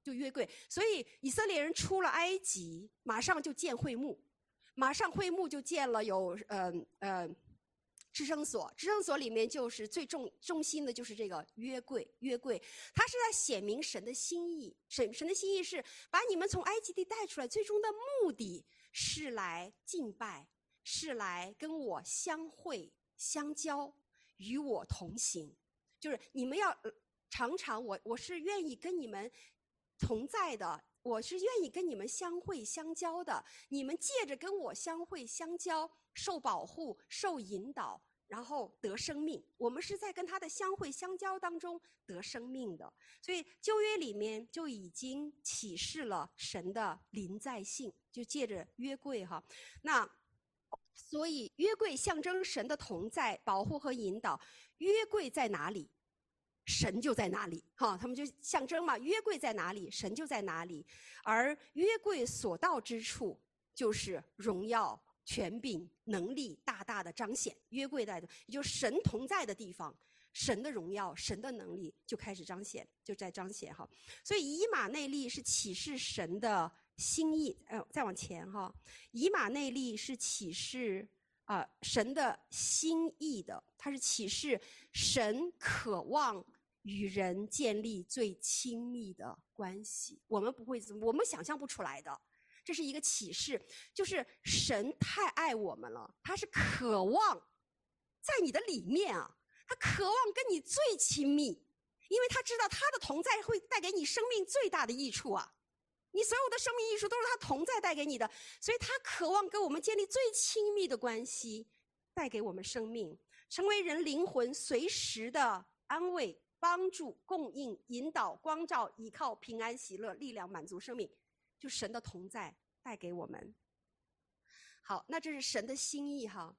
就约柜。所以以色列人出了埃及，马上就建会幕，马上会幕就建了有至圣所，至圣所里面就是最中心的就是这个约柜，约柜，它是在显明神的心意。神的心意是把你们从埃及地带出来，最终的目的是来敬拜，是来跟我相会相交，与我同行。就是你们要常常我是愿意跟你们同在的，我是愿意跟你们相会相交的。你们借着跟我相会相交，受保护，受引导，然后得生命。我们是在跟他的相会相交当中得生命的。所以旧约里面就已经启示了神的临在性，就借着约柜哈。那所以约柜象征神的同在、保护和引导。约柜在哪里，神就在哪里，哈，他们就象征嘛，约柜在哪里，神就在哪里。而约柜所到之处，就是荣耀、权柄、能力大大的彰显。约柜在的，也就是神同在的地方，神的荣耀、神的能力就开始彰显，就在彰显哈。所以以马内利是启示神的心意，再往前哈，以马内利是启示神的心意的，它是启示神渴望与人建立最亲密的关系。我们不会，我们想象不出来的，这是一个启示，就是神太爱我们了，他是渴望在你的里面啊，他渴望跟你最亲密，因为他知道他的同在会带给你生命最大的益处啊。你所有的生命益处都是他同在带给你的，所以他渴望跟我们建立最亲密的关系，带给我们生命，成为人灵魂随时的安慰、帮助、供应、引导、光照、依靠、平安、喜乐、力量、满足生命，就神的同在带给我们。好，那这是神的心意哈。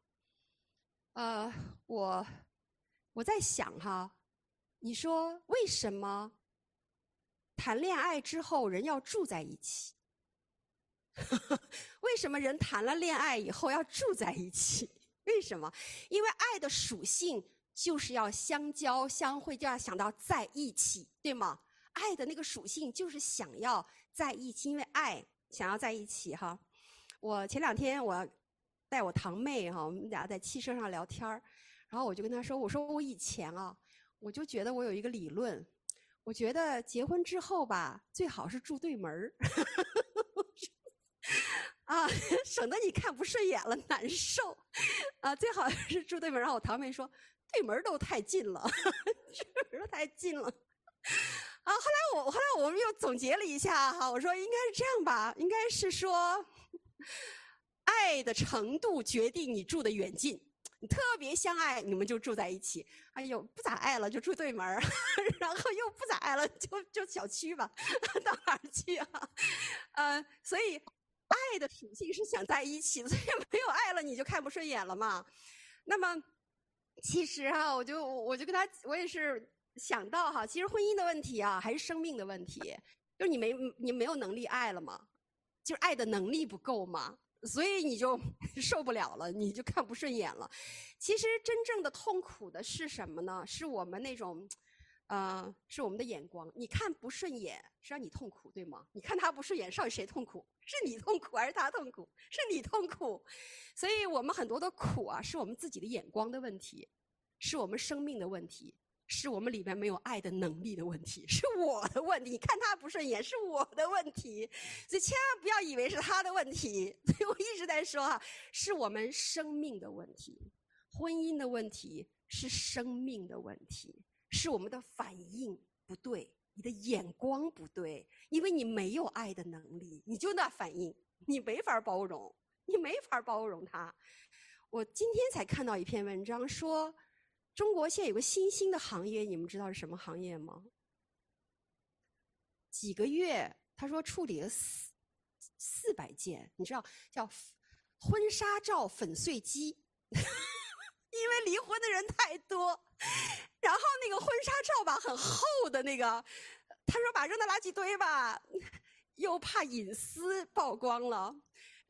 我在想哈，你说为什么谈恋爱之后人要住在一起？为什么人谈了恋爱以后要住在一起？为什么？因为爱的属性就是要相交相会，就要想到在一起，对吗？爱的那个属性就是想要在一起，因为爱想要在一起哈。我前2天我带我堂妹哈，我们俩在汽车上聊天，然后我就跟她说，我说我以前啊，我就觉得我有一个理论，我觉得结婚之后吧，最好是住对门啊，省得你看不顺眼了难受啊，最好是住对门。然后我堂妹说，对门都太近了，这门太近了啊。后来我们又总结了一下哈，我说应该是这样吧，应该是说，爱的程度决定你住的远近。你特别相爱，你们就住在一起。哎呦，不咋爱了就住对门然后又不咋爱了就小区吧，到哪儿去啊？所以爱的属性是想在一起的，所以没有爱了你就看不顺眼了嘛。那么其实哈，我就跟他，我也是想到哈，其实婚姻的问题啊，还是生命的问题，就是你没有能力爱了嘛，就是爱的能力不够嘛。所以你就受不了了，你就看不顺眼了。其实真正的痛苦的是什么呢？是我们那种，是我们的眼光。你看不顺眼是让你痛苦，对吗？你看他不顺眼，到底谁痛苦？是你痛苦还是他痛苦？是你痛苦。所以我们很多的苦啊，是我们自己的眼光的问题，是我们生命的问题，是我们里面没有爱的能力的问题，是我的问题。你看他不顺眼是我的问题，所以千万不要以为是他的问题。所以我一直在说是我们生命的问题。婚姻的问题是生命的问题，是我们的反应不对，你的眼光不对，因为你没有爱的能力，你就那反应，你没法包容，你没法包容他。我今天才看到一篇文章说，中国现在有个新兴的行业，你们知道是什么行业吗？几个月，他说处理了400件，你知道叫婚纱照粉碎机，因为离婚的人太多，然后那个婚纱照吧很厚的那个，他说把扔到垃圾堆吧，又怕隐私曝光了。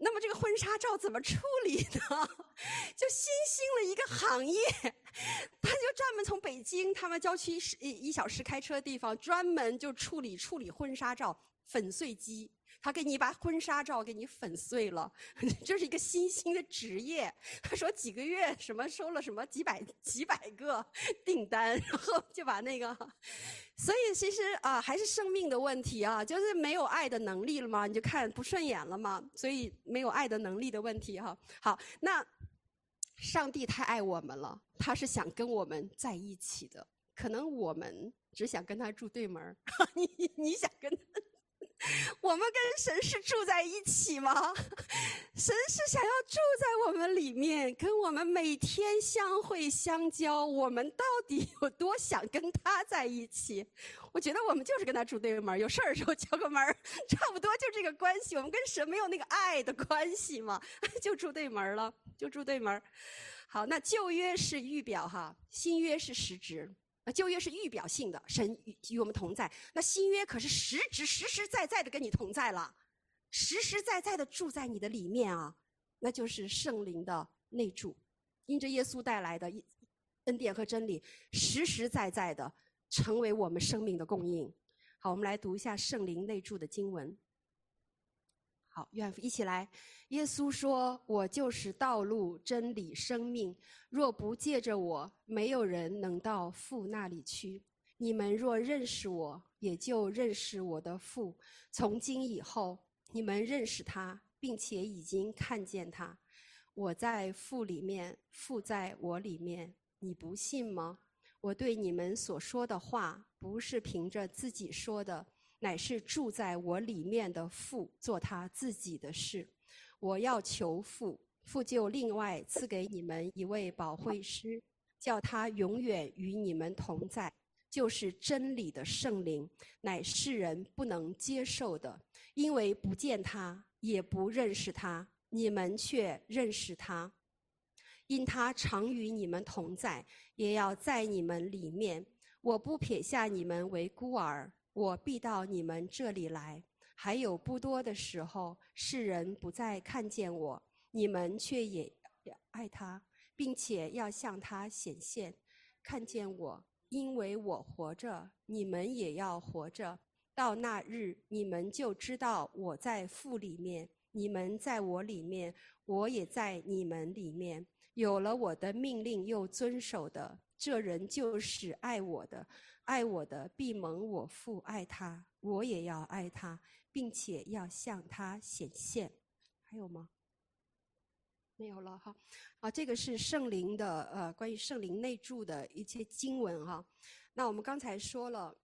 那么这个婚纱照怎么处理呢？就新兴了一个行业，他就专门从北京他们郊区1小时开车的地方，专门就处理婚纱照，粉碎机。他给你把婚纱照给你粉碎了，这是一个新兴的职业。他说几个月收了什么几百个订单，然后就把那个，所以其实还是生命的问题啊，就是没有爱的能力了嘛，你就看不顺眼了嘛，所以没有爱的能力的问题哈。好，那上帝太爱我们了，他是想跟我们在一起的，可能我们只想跟他住对门你想跟他。我们跟神是住在一起吗？神是想要住在我们里面，跟我们每天相会相交。我们到底有多想跟他在一起？我觉得我们就是跟他住对门，有事儿的时候敲个门，差不多就这个关系。我们跟神没有那个爱的关系嘛，就住对门了，就住对门。好，那旧约是预表哈，新约是实质。旧约是预表性的，神与我们同在。那新约可是实质实实在在的跟你同在了，实实在在的住在你的里面啊，那就是圣灵的内住，因着耶稣带来的恩典和真理，实实在在的成为我们生命的供应。好，我们来读一下圣灵内住的经文。好，一起来。耶稣说：“我就是道路、真理、生命。若不借着我，没有人能到父那里去。你们若认识我，也就认识我的父。从今以后，你们认识他，并且已经看见他。我在父里面，父在我里面。你不信吗？我对你们所说的话，不是凭着自己说的，乃是住在我里面的父做他自己的事。我要求父，父就另外赐给你们一位保惠师，叫他永远与你们同在，就是真理的圣灵，乃世人不能接受的，因为不见他，也不认识他，你们却认识他。因他常与你们同在，也要在你们里面。我不撇下你们为孤儿，我必到你们这里来。还有不多的时候，世人不再看见我，你们却也爱他，并且要向他显现。看见我，因为我活着，你们也要活着。到那日，你们就知道我在父里面，你们在我里面，我也在你们里面。有了我的命令又遵守的，这人就是爱我的。爱我的必蒙我父爱他，我也要爱他，并且要向他显现。还有吗？没有了哈。这个是圣灵的关于圣灵内住的一些经文哈。那我们刚才说了，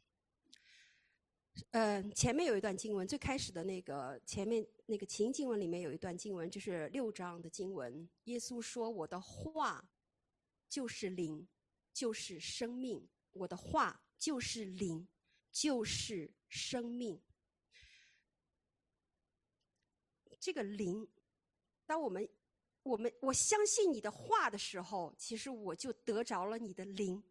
前面有一段经文，最开始的那个前面那个琴经文里面有一段经文，就是6章的经文。耶稣说：“我的话就是灵，就是生命。我的话就是灵，就是生命。”这个灵，当我相信你的话的时候，其实我就得着了你的灵。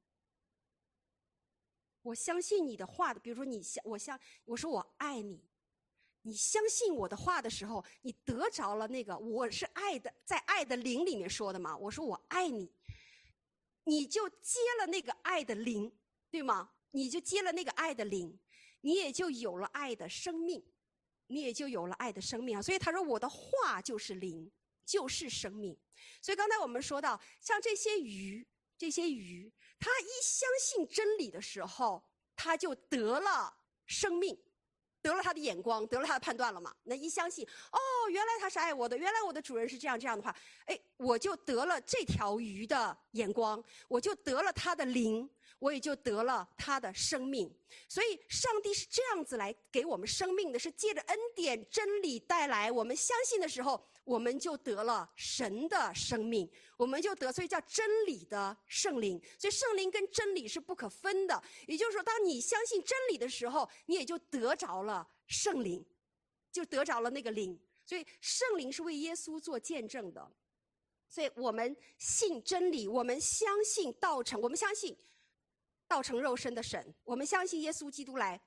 我相信你的话的，比如说我说我爱你，你相信我的话的时候，你得着了那个我是爱的，在爱的灵里面说的嘛。我说我爱你，你就接了那个爱的灵，对吗？你就接了那个爱的灵，你也就有了爱的生命，你也就有了爱的生命啊。所以他说我的话就是灵，就是生命。所以刚才我们说到，像这些鱼，他一相信真理的时候，他就得了生命，得了他的眼光，得了他的判断了嘛。那一相信，哦，原来他是爱我的，原来我的主人是这样的话，我就得了这条鱼的眼光，我就得了他的灵，我也就得了他的生命。所以上帝是这样子来给我们生命的，是借着恩典真理带来，我们相信的时候，我们就得了神的生命，我们就得，所以叫真理的圣灵。所以圣灵跟真理是不可分的，也就是说，当你相信真理的时候，你也就得着了圣灵，就得着了那个灵。所以圣灵是为耶稣做见证的。所以我们信真理，我们相信道成，我们相信道成肉身的神，我们相信耶稣基督来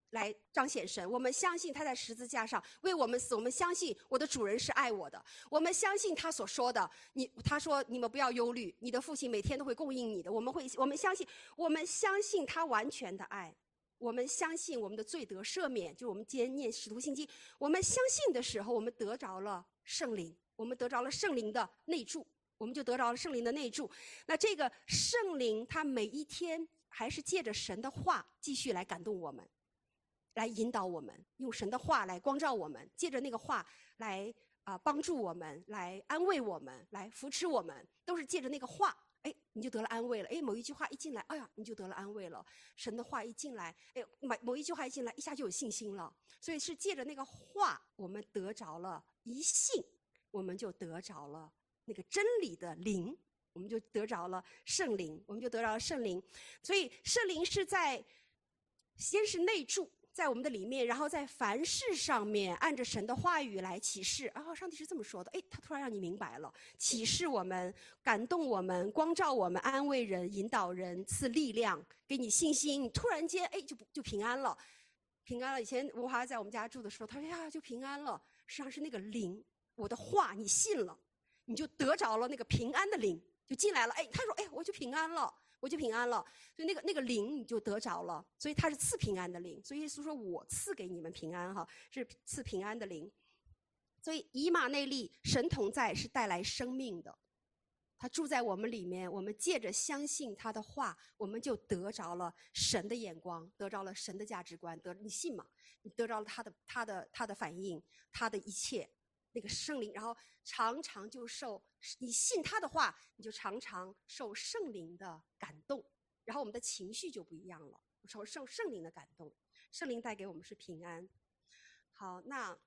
来彰显神。我们相信他在十字架上为我们死，我们相信我的主人是爱我的，我们相信他所说的，他说你们不要忧虑，你的父亲每天都会供应你的。我们相信他完全的爱，我们相信我们的罪得赦免，就是我们今天念使徒信经，我们相信的时候，我们得着了圣灵，我们得着了圣灵的内住，我们就得着了圣灵的内住。那这个圣灵他每一天还是借着神的话继续来感动我们，来引导我们，用神的话来光照我们，借着那个话来帮助我们，来安慰我们，来扶持我们，都是借着那个话，你就得了安慰了。某一句话一进来，哎呀，你就得了安慰了。神的话一进来，某一句话一进来，一下就有信心了。所以是借着那个话，我们得着了一信，我们就得着了那个真理的灵，我们就得着了圣灵，所以圣灵是先是内住在我们的里面，然后在凡事上面按着神的话语来启示。上帝是这么说的，他突然让你明白了，启示我们，感动我们，光照我们，安慰人，引导人，赐力量，给你信心，你突然间就平安了。平安了。以前文华在我们家住的时候，他说呀就平安了，实际上是那个灵，我的话你信了，你就得着了那个平安的灵就进来了。他说我就平安了，所以那个灵你就得着了，所以他是赐平安的灵。所以耶稣说我赐给你们平安是赐平安的灵。所以以马内利，神同在是带来生命的，他住在我们里面，我们借着相信他的话，我们就得着了神的眼光，得着了神的价值观，你信吗？你得着了他的反应，他的一切那个圣灵，然后常常就你信他的话，你就常常受圣灵的感动，然后我们的情绪就不一样了，受圣灵的感动，圣灵带给我们是平安。好，那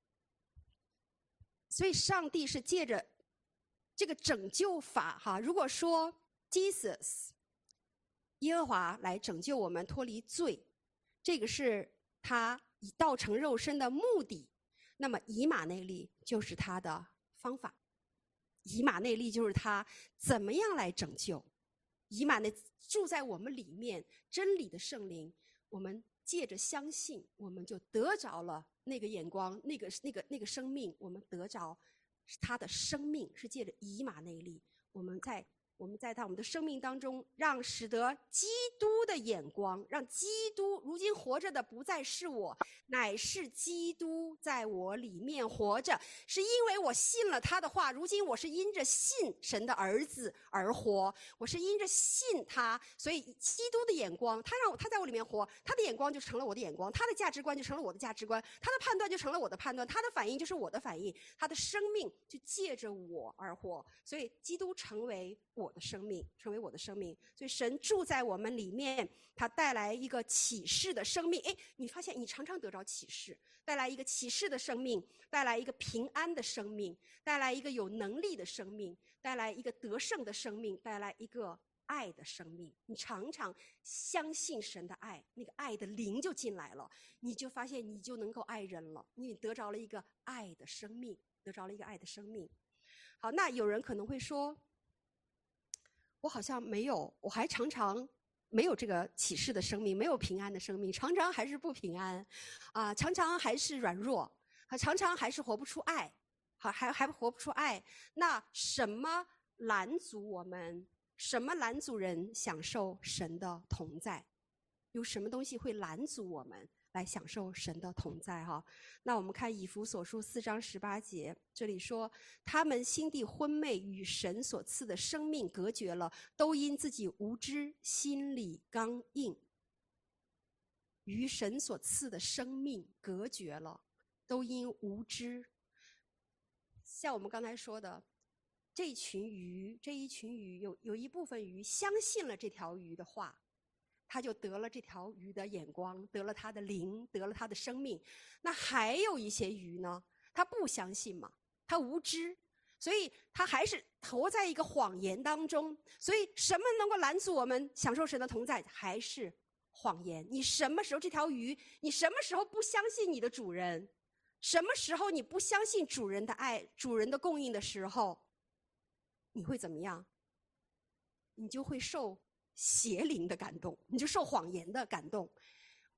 所以上帝是借着这个拯救法如果说 Jesus 耶和华来拯救我们脱离罪，这个是他以道成肉身的目的，那么以马内利就是他的方法，以马内利就是他怎么样来拯救。以马内住在我们里面，真理的圣灵，我们借着相信，我们就得着了那个眼光，那个生命，我们得着他的生命，是借着以马内利，我们在我们的生命当中，使得基督的眼光，让基督如今活着的不再是我，乃是基督在我里面活着，是因为我信了他的话。如今我是因着信神的儿子而活，我是因着信他，所以基督的眼光，他在我里面活，他的眼光就成了我的眼光，他的价值观就成了我的价值观，他的判断就成了我的判断，他的反应就是我的反应，他的生命就借着我而活，所以基督成为我的生命，所以神住在我们里面，他带来一个启示的生命。你发现你常常得着启示，带来一个启示的生命，带来一个平安的生命，带来一个有能力的生命，带来一个得胜的生命，带来一个爱的生命。你常常相信神的爱，那个爱的灵就进来了，你就发现你就能够爱人了，你得着了一个爱的生命，好，那有人可能会说，我好像我还常常没有这个启示的生命，没有平安的生命，常常还是不平安，常常还是软弱，常常还是活不出爱，还活不出爱。那什么拦阻我们？什么拦阻人享受神的同在？有什么东西会拦阻我们来享受神的同在那我们看以弗所书4章18节，这里说，他们心地昏昧，与神所赐的生命隔绝了，都因自己无知，心里刚硬。与神所赐的生命隔绝了，都因无知。像我们刚才说的，这一群鱼有一部分鱼相信了这条鱼的话，他就得了这条鱼的眼光，得了他的灵，得了他的生命。那还有一些鱼呢，他不相信嘛，他无知，所以他还是活在一个谎言当中。所以什么能够拦阻我们享受神的同在？还是谎言。你什么时候这条鱼，你什么时候不相信你的主人，什么时候你不相信主人的爱，主人的供应的时候，你会怎么样？你就会受邪灵的感动，你就受谎言的感动。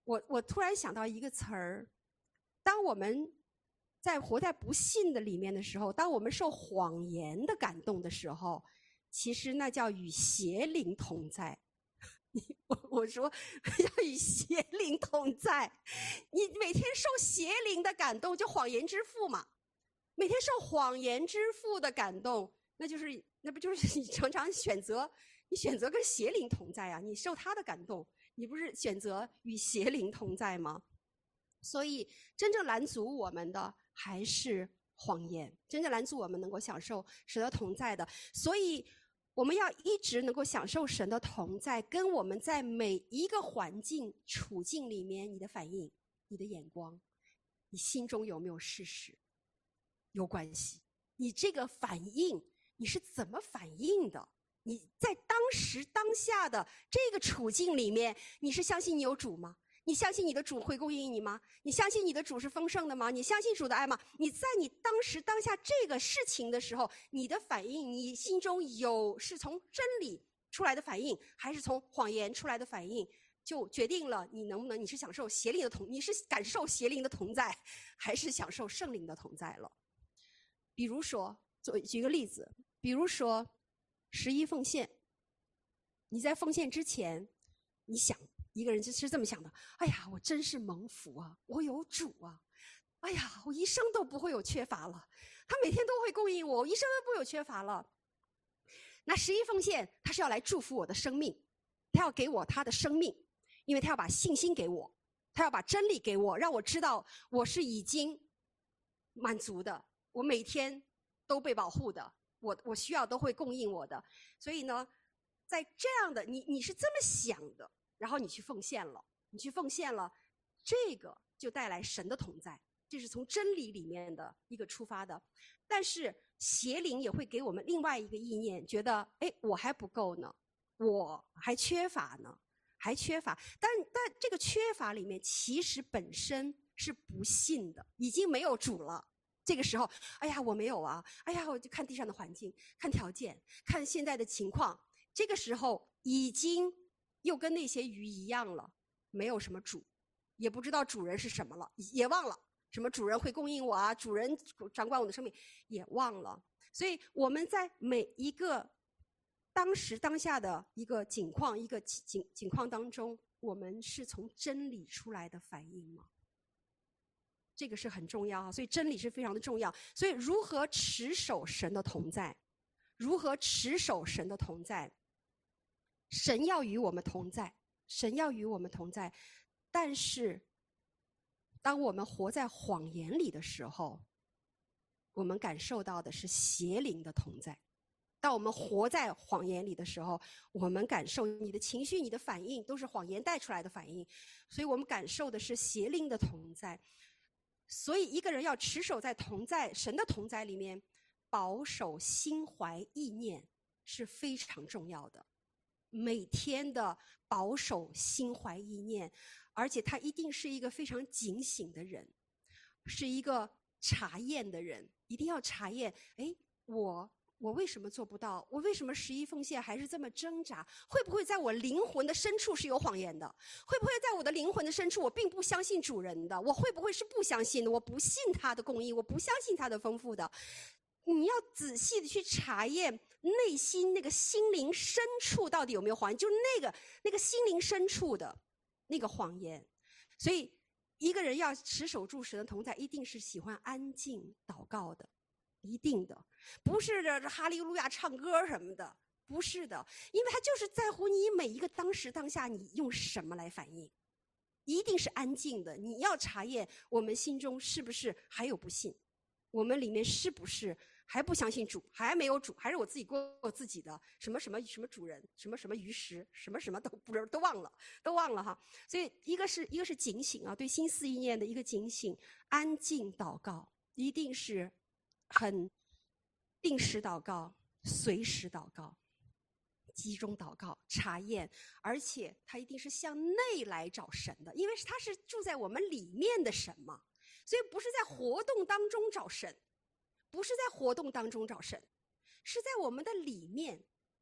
我突然想到一个词儿，当我们活在不信的里面的时候，当我们受谎言的感动的时候，其实那叫与邪灵同在。我说要与邪灵同在，你每天受邪灵的感动，就谎言之父嘛。每天受谎言之父的感动，那不就是你常常选择跟邪灵同在啊？你受他的感动，你不是选择与邪灵同在吗？所以真正拦阻我们的还是谎言，真正拦阻我们能够享受神的同在的。所以我们要一直能够享受神的同在，跟我们在每一个环境处境里面你的反应、你的眼光、你心中有没有事实有关系。你这个反应你是怎么反应的？你在当时当下的这个处境里面，你是相信你有主吗？你相信你的主会供应你吗？你相信你的主是丰盛的吗？你相信主的爱吗？你在你当时当下这个事情的时候，你的反应，你心中是从真理出来的反应，还是从谎言出来的反应，就决定了你能不能，你是感受邪灵的同在，还是享受圣灵的同在了。比如说，举个例子，比如说11奉献，你在奉献之前，你想一个人是这么想的：哎呀，我真是蒙福啊，我有主啊，哎呀，我一生都不会有缺乏了，他每天都会供应我，我一生都不会有缺乏了。那11奉献，他是要来祝福我的生命，他要给我他的生命，因为他要把信心给我，他要把真理给我，让我知道我是已经满足的，我每天都被保护的，我需要都会供应我的。所以呢，在这样的你是这么想的，然后你去奉献了，这个就带来神的同在，这是从真理里面的一个出发的。但是邪灵也会给我们另外一个意念，觉得我还不够呢，我还缺乏呢，还缺乏。但这个缺乏里面其实本身是不信的，已经没有主了。这个时候，哎呀，我没有啊，哎呀，我就看地上的环境，看条件，看现在的情况，这个时候已经又跟那些鱼一样了，没有什么主，也不知道主人是什么了，也忘了什么主人会供应我啊，主人掌管我的生命，也忘了。所以我们在每一个当时当下的一个景况当中，我们是从真理出来的反应吗？这个是很重要啊，所以真理是非常的重要。所以如何持守神的同在，如何持守神的同在，神要与我们同在，神要与我们同在。但是当我们活在谎言里的时候，我们感受到的是邪灵的同在。当我们活在谎言里的时候，我们感受你的情绪、你的反应都是谎言带出来的反应，所以我们感受的是邪灵的同在。所以一个人要持守在神的同在里面，保守心怀意念是非常重要的。每天的保守心怀意念，而且他一定是一个非常警醒的人，是一个查验的人，一定要查验，我为什么做不到？我为什么11奉献还是这么挣扎？会不会在我灵魂的深处是有谎言的？会不会在我的灵魂的深处我并不相信主人的？我会不会是不相信的？我不信他的供应，我不相信他的丰富的。你要仔细的去查验内心那个心灵深处到底有没有谎言，就是那个心灵深处的那个谎言。所以一个人要持守住神的同在，一定是喜欢安静祷告的，一定的，不是这哈利路亚唱歌什么的，不是的，因为他就是在乎你每一个当时当下你用什么来反应，一定是安静的。你要查验我们心中是不是还有不信，我们里面是不是还不相信主，还没有主，还是我自己过我自己的什么什么什么主人，什么什么鱼食，什么什么都忘了哈。所以一个是警醒啊，对心思意念的一个警醒，安静祷告，一定是很定时祷告，随时祷告，集中祷告，查验，而且他一定是向内来找神的，因为他是住在我们里面的神嘛，所以不是在活动当中找神，不是在活动当中找神，是在我们的里面，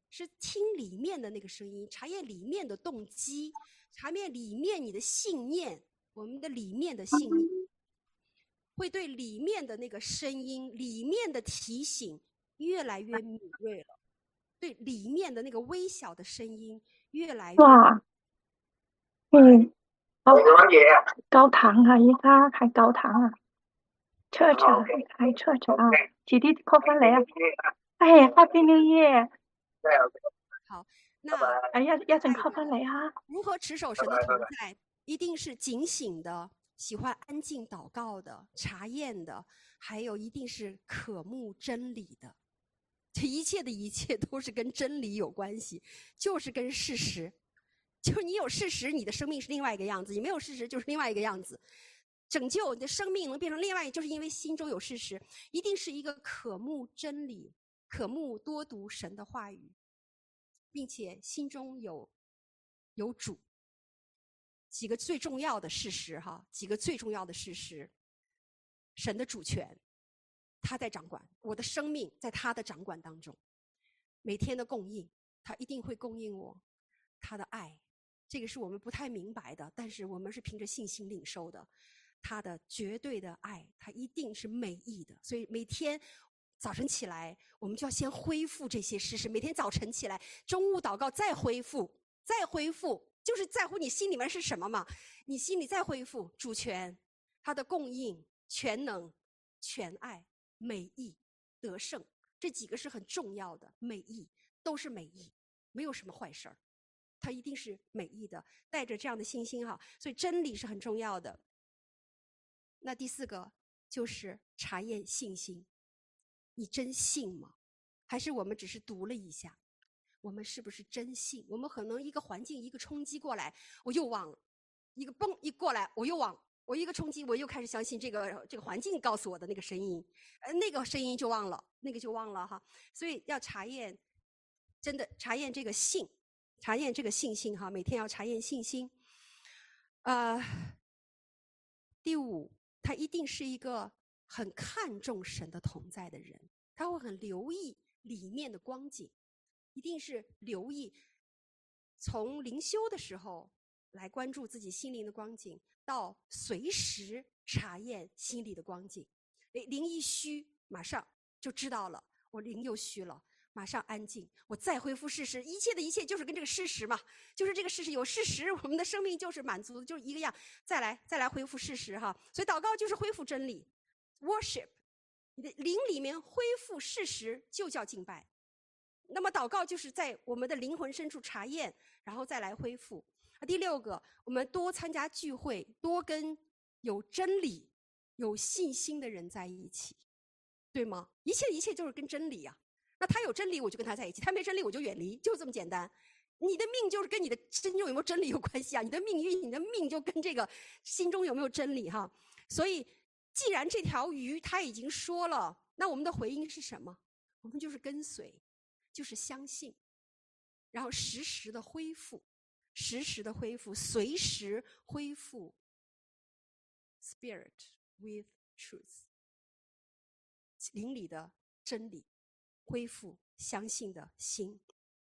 是听里面的那个声音，查验里面的动机，查验里面你的信念，我们的里面的信念，会对里面的那个声音、里面的提醒越来越敏锐了，对里面的那个微小的声音越来越。 哇，教堂啊，依家係教堂啊，church 啊，係 church 啊，遲啲 call 翻你啊。哎，Happy New Year！ 好，那哎呀，一陣 call 翻你啊。 如何持守神的同在，一定是警醒的，喜欢安静祷告的，查验的，还有一定是渴慕真理的。这一切的一切都是跟真理有关系，就是跟事实。就是你有事实，你的生命是另外一个样子；你没有事实，就是另外一个样子。拯救你的生命能变成另外一个，就是因为心中有事实，一定是一个渴慕真理、渴慕多读神的话语，并且心中有主。几个最重要的事实哈，几个最重要的事实：神的主权，他在掌管，我的生命在他的掌管当中。每天的供应，他一定会供应我他的爱，这个是我们不太明白的，但是我们是凭着信心领受的。他的绝对的爱，他一定是美意的。所以每天早晨起来，我们就要先恢复这些事实。每天早晨起来，中午祷告，再恢复，再恢复，就是在乎你心里面是什么嘛？你心里再恢复主权，他的供应、全能、全爱、美意、得胜，这几个是很重要的。美意都是美意，没有什么坏事儿，它一定是美意的。带着这样的信心哈，所以真理是很重要的。那第四个就是查验信心，你真信吗？还是我们只是读了一下？我们是不是真信？我们可能一个环境一个冲击过来，我又忘了；一个蹦一过来，我又忘了；我一个冲击，我又开始相信这个环境告诉我的那个声音，那个声音就忘了，那个就忘了哈。所以要查验，真的查验这个信，查验这个信心哈，每天要查验信心。第五，他一定是一个很看重神的同在的人，他会很留意里面的光景，一定是留意从灵修的时候来关注自己心灵的光景，到随时查验心里的光景。灵一虚，马上就知道了，我灵又虚了，马上安静，我再恢复事实。一切的一切就是跟这个事实嘛，就是这个事实，有事实，我们的生命就是满足的，就是一个样。再来恢复事实哈。所以祷告就是恢复真理 ，worship， 你的灵里面恢复事实就叫敬拜。那么祷告就是在我们的灵魂深处查验，然后再来恢复。第六个，我们多参加聚会，多跟有真理、有信心的人在一起，对吗？一切一切就是跟真理啊。那他有真理，我就跟他在一起；他没真理，我就远离，就这么简单。你的命就是跟你的心中有没有真理有关系啊！你的命运，你的命就跟这个心中有没有真理哈。所以，既然这条鱼他已经说了，那我们的回应是什么？我们就是跟随，就是相信，然后时时的恢复，时时的恢复，随时恢复 spirit with truth， 灵里的真理，恢复相信的心，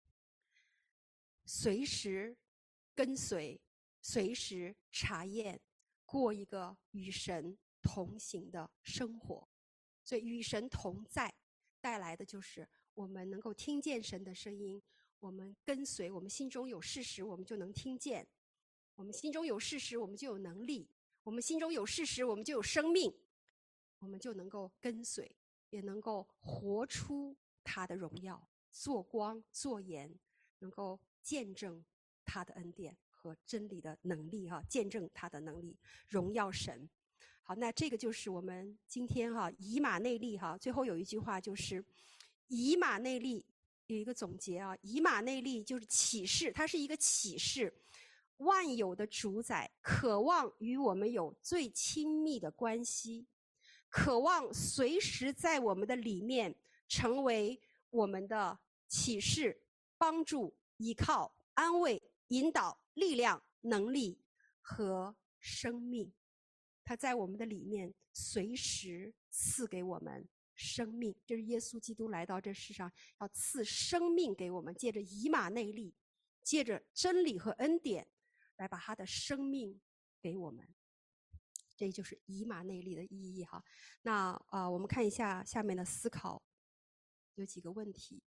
随时跟随，随时查验，过一个与神同行的生活。所以与神同在带来的就是我们能够听见神的声音，我们跟随，我们心中有事实，我们就能听见；我们心中有事实，我们就有能力；我们心中有事实，我们就有生命，我们就能够跟随，也能够活出他的荣耀，做光做盐，能够见证他的恩典和真理的能力哈，见证他的能力，荣耀神。好，那这个就是我们今天哈以马内利哈，最后有一句话就是以马内利有一个总结啊，以马内利就是启示，它是一个启示，万有的主宰渴望与我们有最亲密的关系，渴望随时在我们的里面成为我们的启示、帮助、依靠、安慰、引导、力量、能力和生命。他在我们的里面随时赐给我们生命，这是耶稣基督来到这世上要赐生命给我们，借着以马内利，借着真理和恩典来把他的生命给我们。这就是以马内利的意义哈。那我们看一下下面的思考，有几个问题。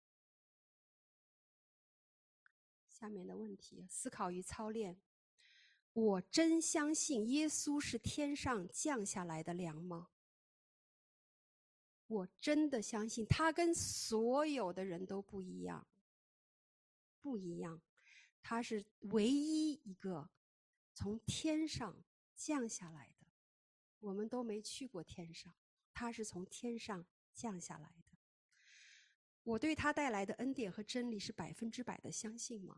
下面的问题，思考与操练。我真相信耶稣是天上降下来的粮吗？我真的相信他跟所有的人都不一样，不一样。他是唯一一个从天上降下来的，我们都没去过天上，他是从天上降下来的。我对他带来的恩典和真理是100%的相信吗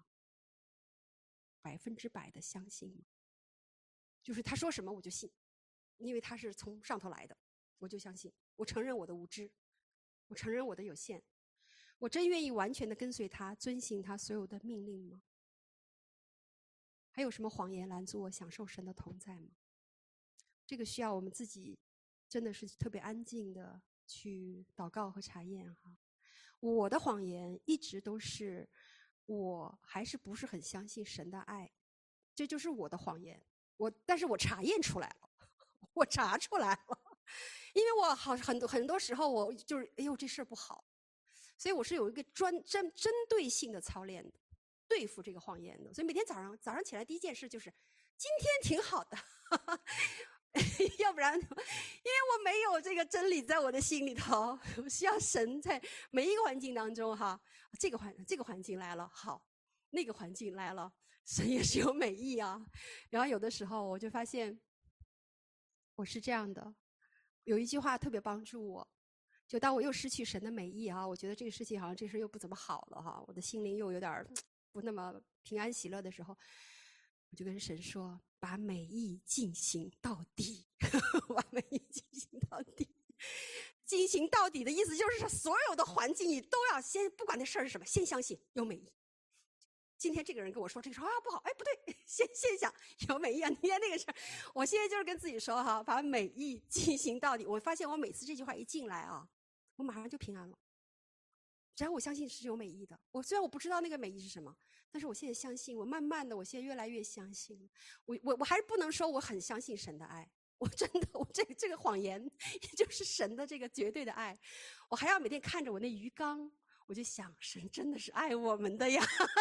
？100%的相信吗？就是他说什么我就信，因为他是从上头来的，我就相信。我承认我的无知，我承认我的有限，我真愿意完全的跟随他，遵行他所有的命令吗？还有什么谎言拦阻我享受神的同在吗？这个需要我们自己真的是特别安静的去祷告和查验哈。我的谎言一直都是我还是不是很相信神的爱，这就是我的谎言。但是我查验出来了，我查出来了，因为我很多时候我就是哎呦这事儿不好，所以我是有一个针对性的操练的，对付这个谎言的。所以每天早上起来第一件事就是今天挺好的，要不然因为我没有这个真理在我的心里头，我需要神在每一个环境当中哈，这个环境来了好，那个环境来了，神也是有美意啊。然后有的时候我就发现我是这样的，有一句话特别帮助我，就当我又失去神的美意啊，我觉得这个事情好像这事又不怎么好了哈，我的心灵又有点不那么平安喜乐的时候，我就跟神说，把美意进行到底。把美意进行到底。进行到底的意思就是所有的环境你都要先，不管那事儿是什么，先相信有美意。今天这个人跟我说这个说啊不好，哎不对，先想有美意啊。今天那个事儿，我现在就是跟自己说哈，把美意进行到底。我发现我每次这句话一进来啊，我马上就平安了。只要我相信是有美意的，虽然我不知道那个美意是什么，但是我现在相信，我慢慢的，我现在越来越相信。我还是不能说我很相信神的爱，我真的，我这个谎言，也就是神的这个绝对的爱，我还要每天看着我那鱼缸，我就想，神真的是爱我们的呀。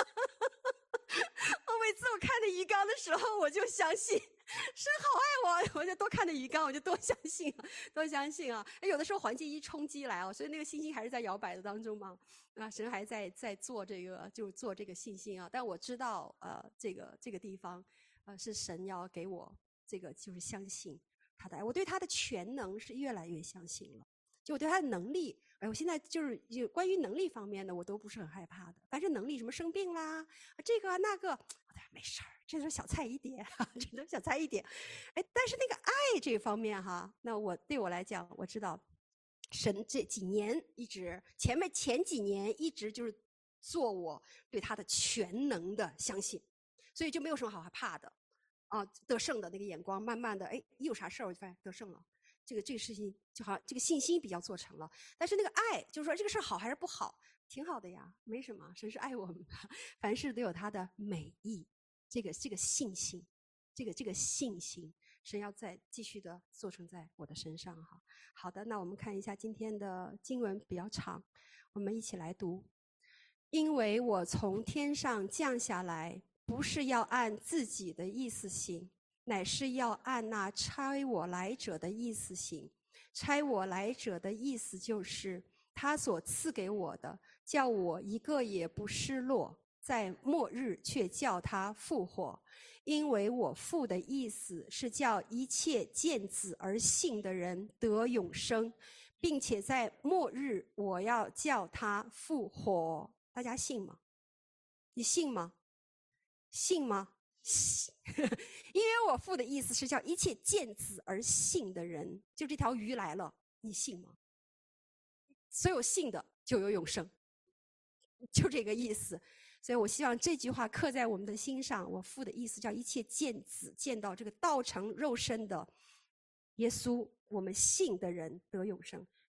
我每次我看那鱼缸的时候，我就相信神好爱我，我就多看那鱼缸，我就多相信啊。有的时候环境一冲击来啊，所以那个信心还是在摇摆的当中嘛。神还在做这个，就做这个信心啊。但我知道，这个地方，是神要给我这个，就是相信他的爱。我对他的全能是越来越相信了。就我对他的能力，我现在就是关于能力方面的，我都不是很害怕的。但是能力什么生病啦，这个那个，没事儿，这都是小菜一碟，这都是小菜一碟。但是那个爱这方面哈，那对我来讲，我知道神这几年一直前几年一直就是做我对他的全能的相信，所以就没有什么好害怕的啊，得胜的那个眼光，慢慢的一有啥事儿我就发现得胜了。这个事情就好像这个信心比较做成了，但是那个爱就是说这个事好还是不好，挺好的呀，没什么，神是爱我们的，凡事都有他的美意。这个信心，这个信心，神要再继续的做成在我的身上哈。好的，那我们看一下今天的经文比较长，我们一起来读。因为我从天上降下来，不是要按自己的意思行，乃是要按那差我来者的意思行。差我来者的意思就是他所赐给我的，叫我一个也不失落，在末日却叫他复活。因为我父的意思是叫一切见子而信的人得永生，并且在末日我要叫他复活。大家信吗？你信吗？信吗？因为我父的意思是叫一切见子而信的人，就这条鱼来了，你信吗？所有信的就有永生，就这个意思。所以我希望这句话刻在我们的心上。我父的意思叫一切见子，见到这个道成肉身的耶稣，我们信的人得永生，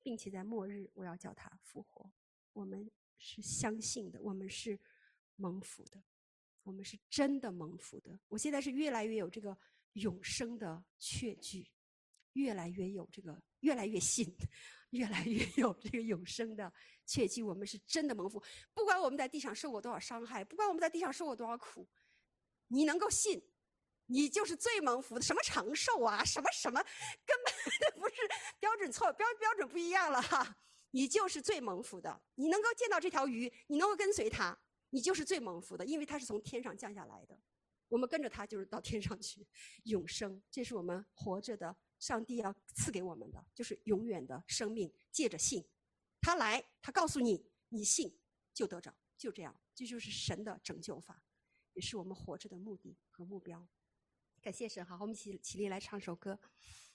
并且在末日我要叫他复活。我们是相信的，我们是蒙福的，我们是真的蒙福的。我现在是越来越有这个永生的确据，越来越有这个，越来越信，越来越有这个永生的确据。我们是真的蒙福，不管我们在地上受过多少伤害，不管我们在地上受过多少苦，你能够信，你就是最蒙福的。什么长寿啊，什么什么，根本不是标准错，标准不一样了哈。你就是最蒙福的。你能够见到这条鱼，你能够跟随它，你就是最蒙福的，因为它是从天上降下来的。我们跟着它就是到天上去，永生，这是我们活着的上帝要赐给我们的，就是永远的生命。借着信，他来，他告诉你，你信就得着，就这样。这就是神的拯救法，也是我们活着的目的和目标。感谢神。好，我们起立来唱首歌。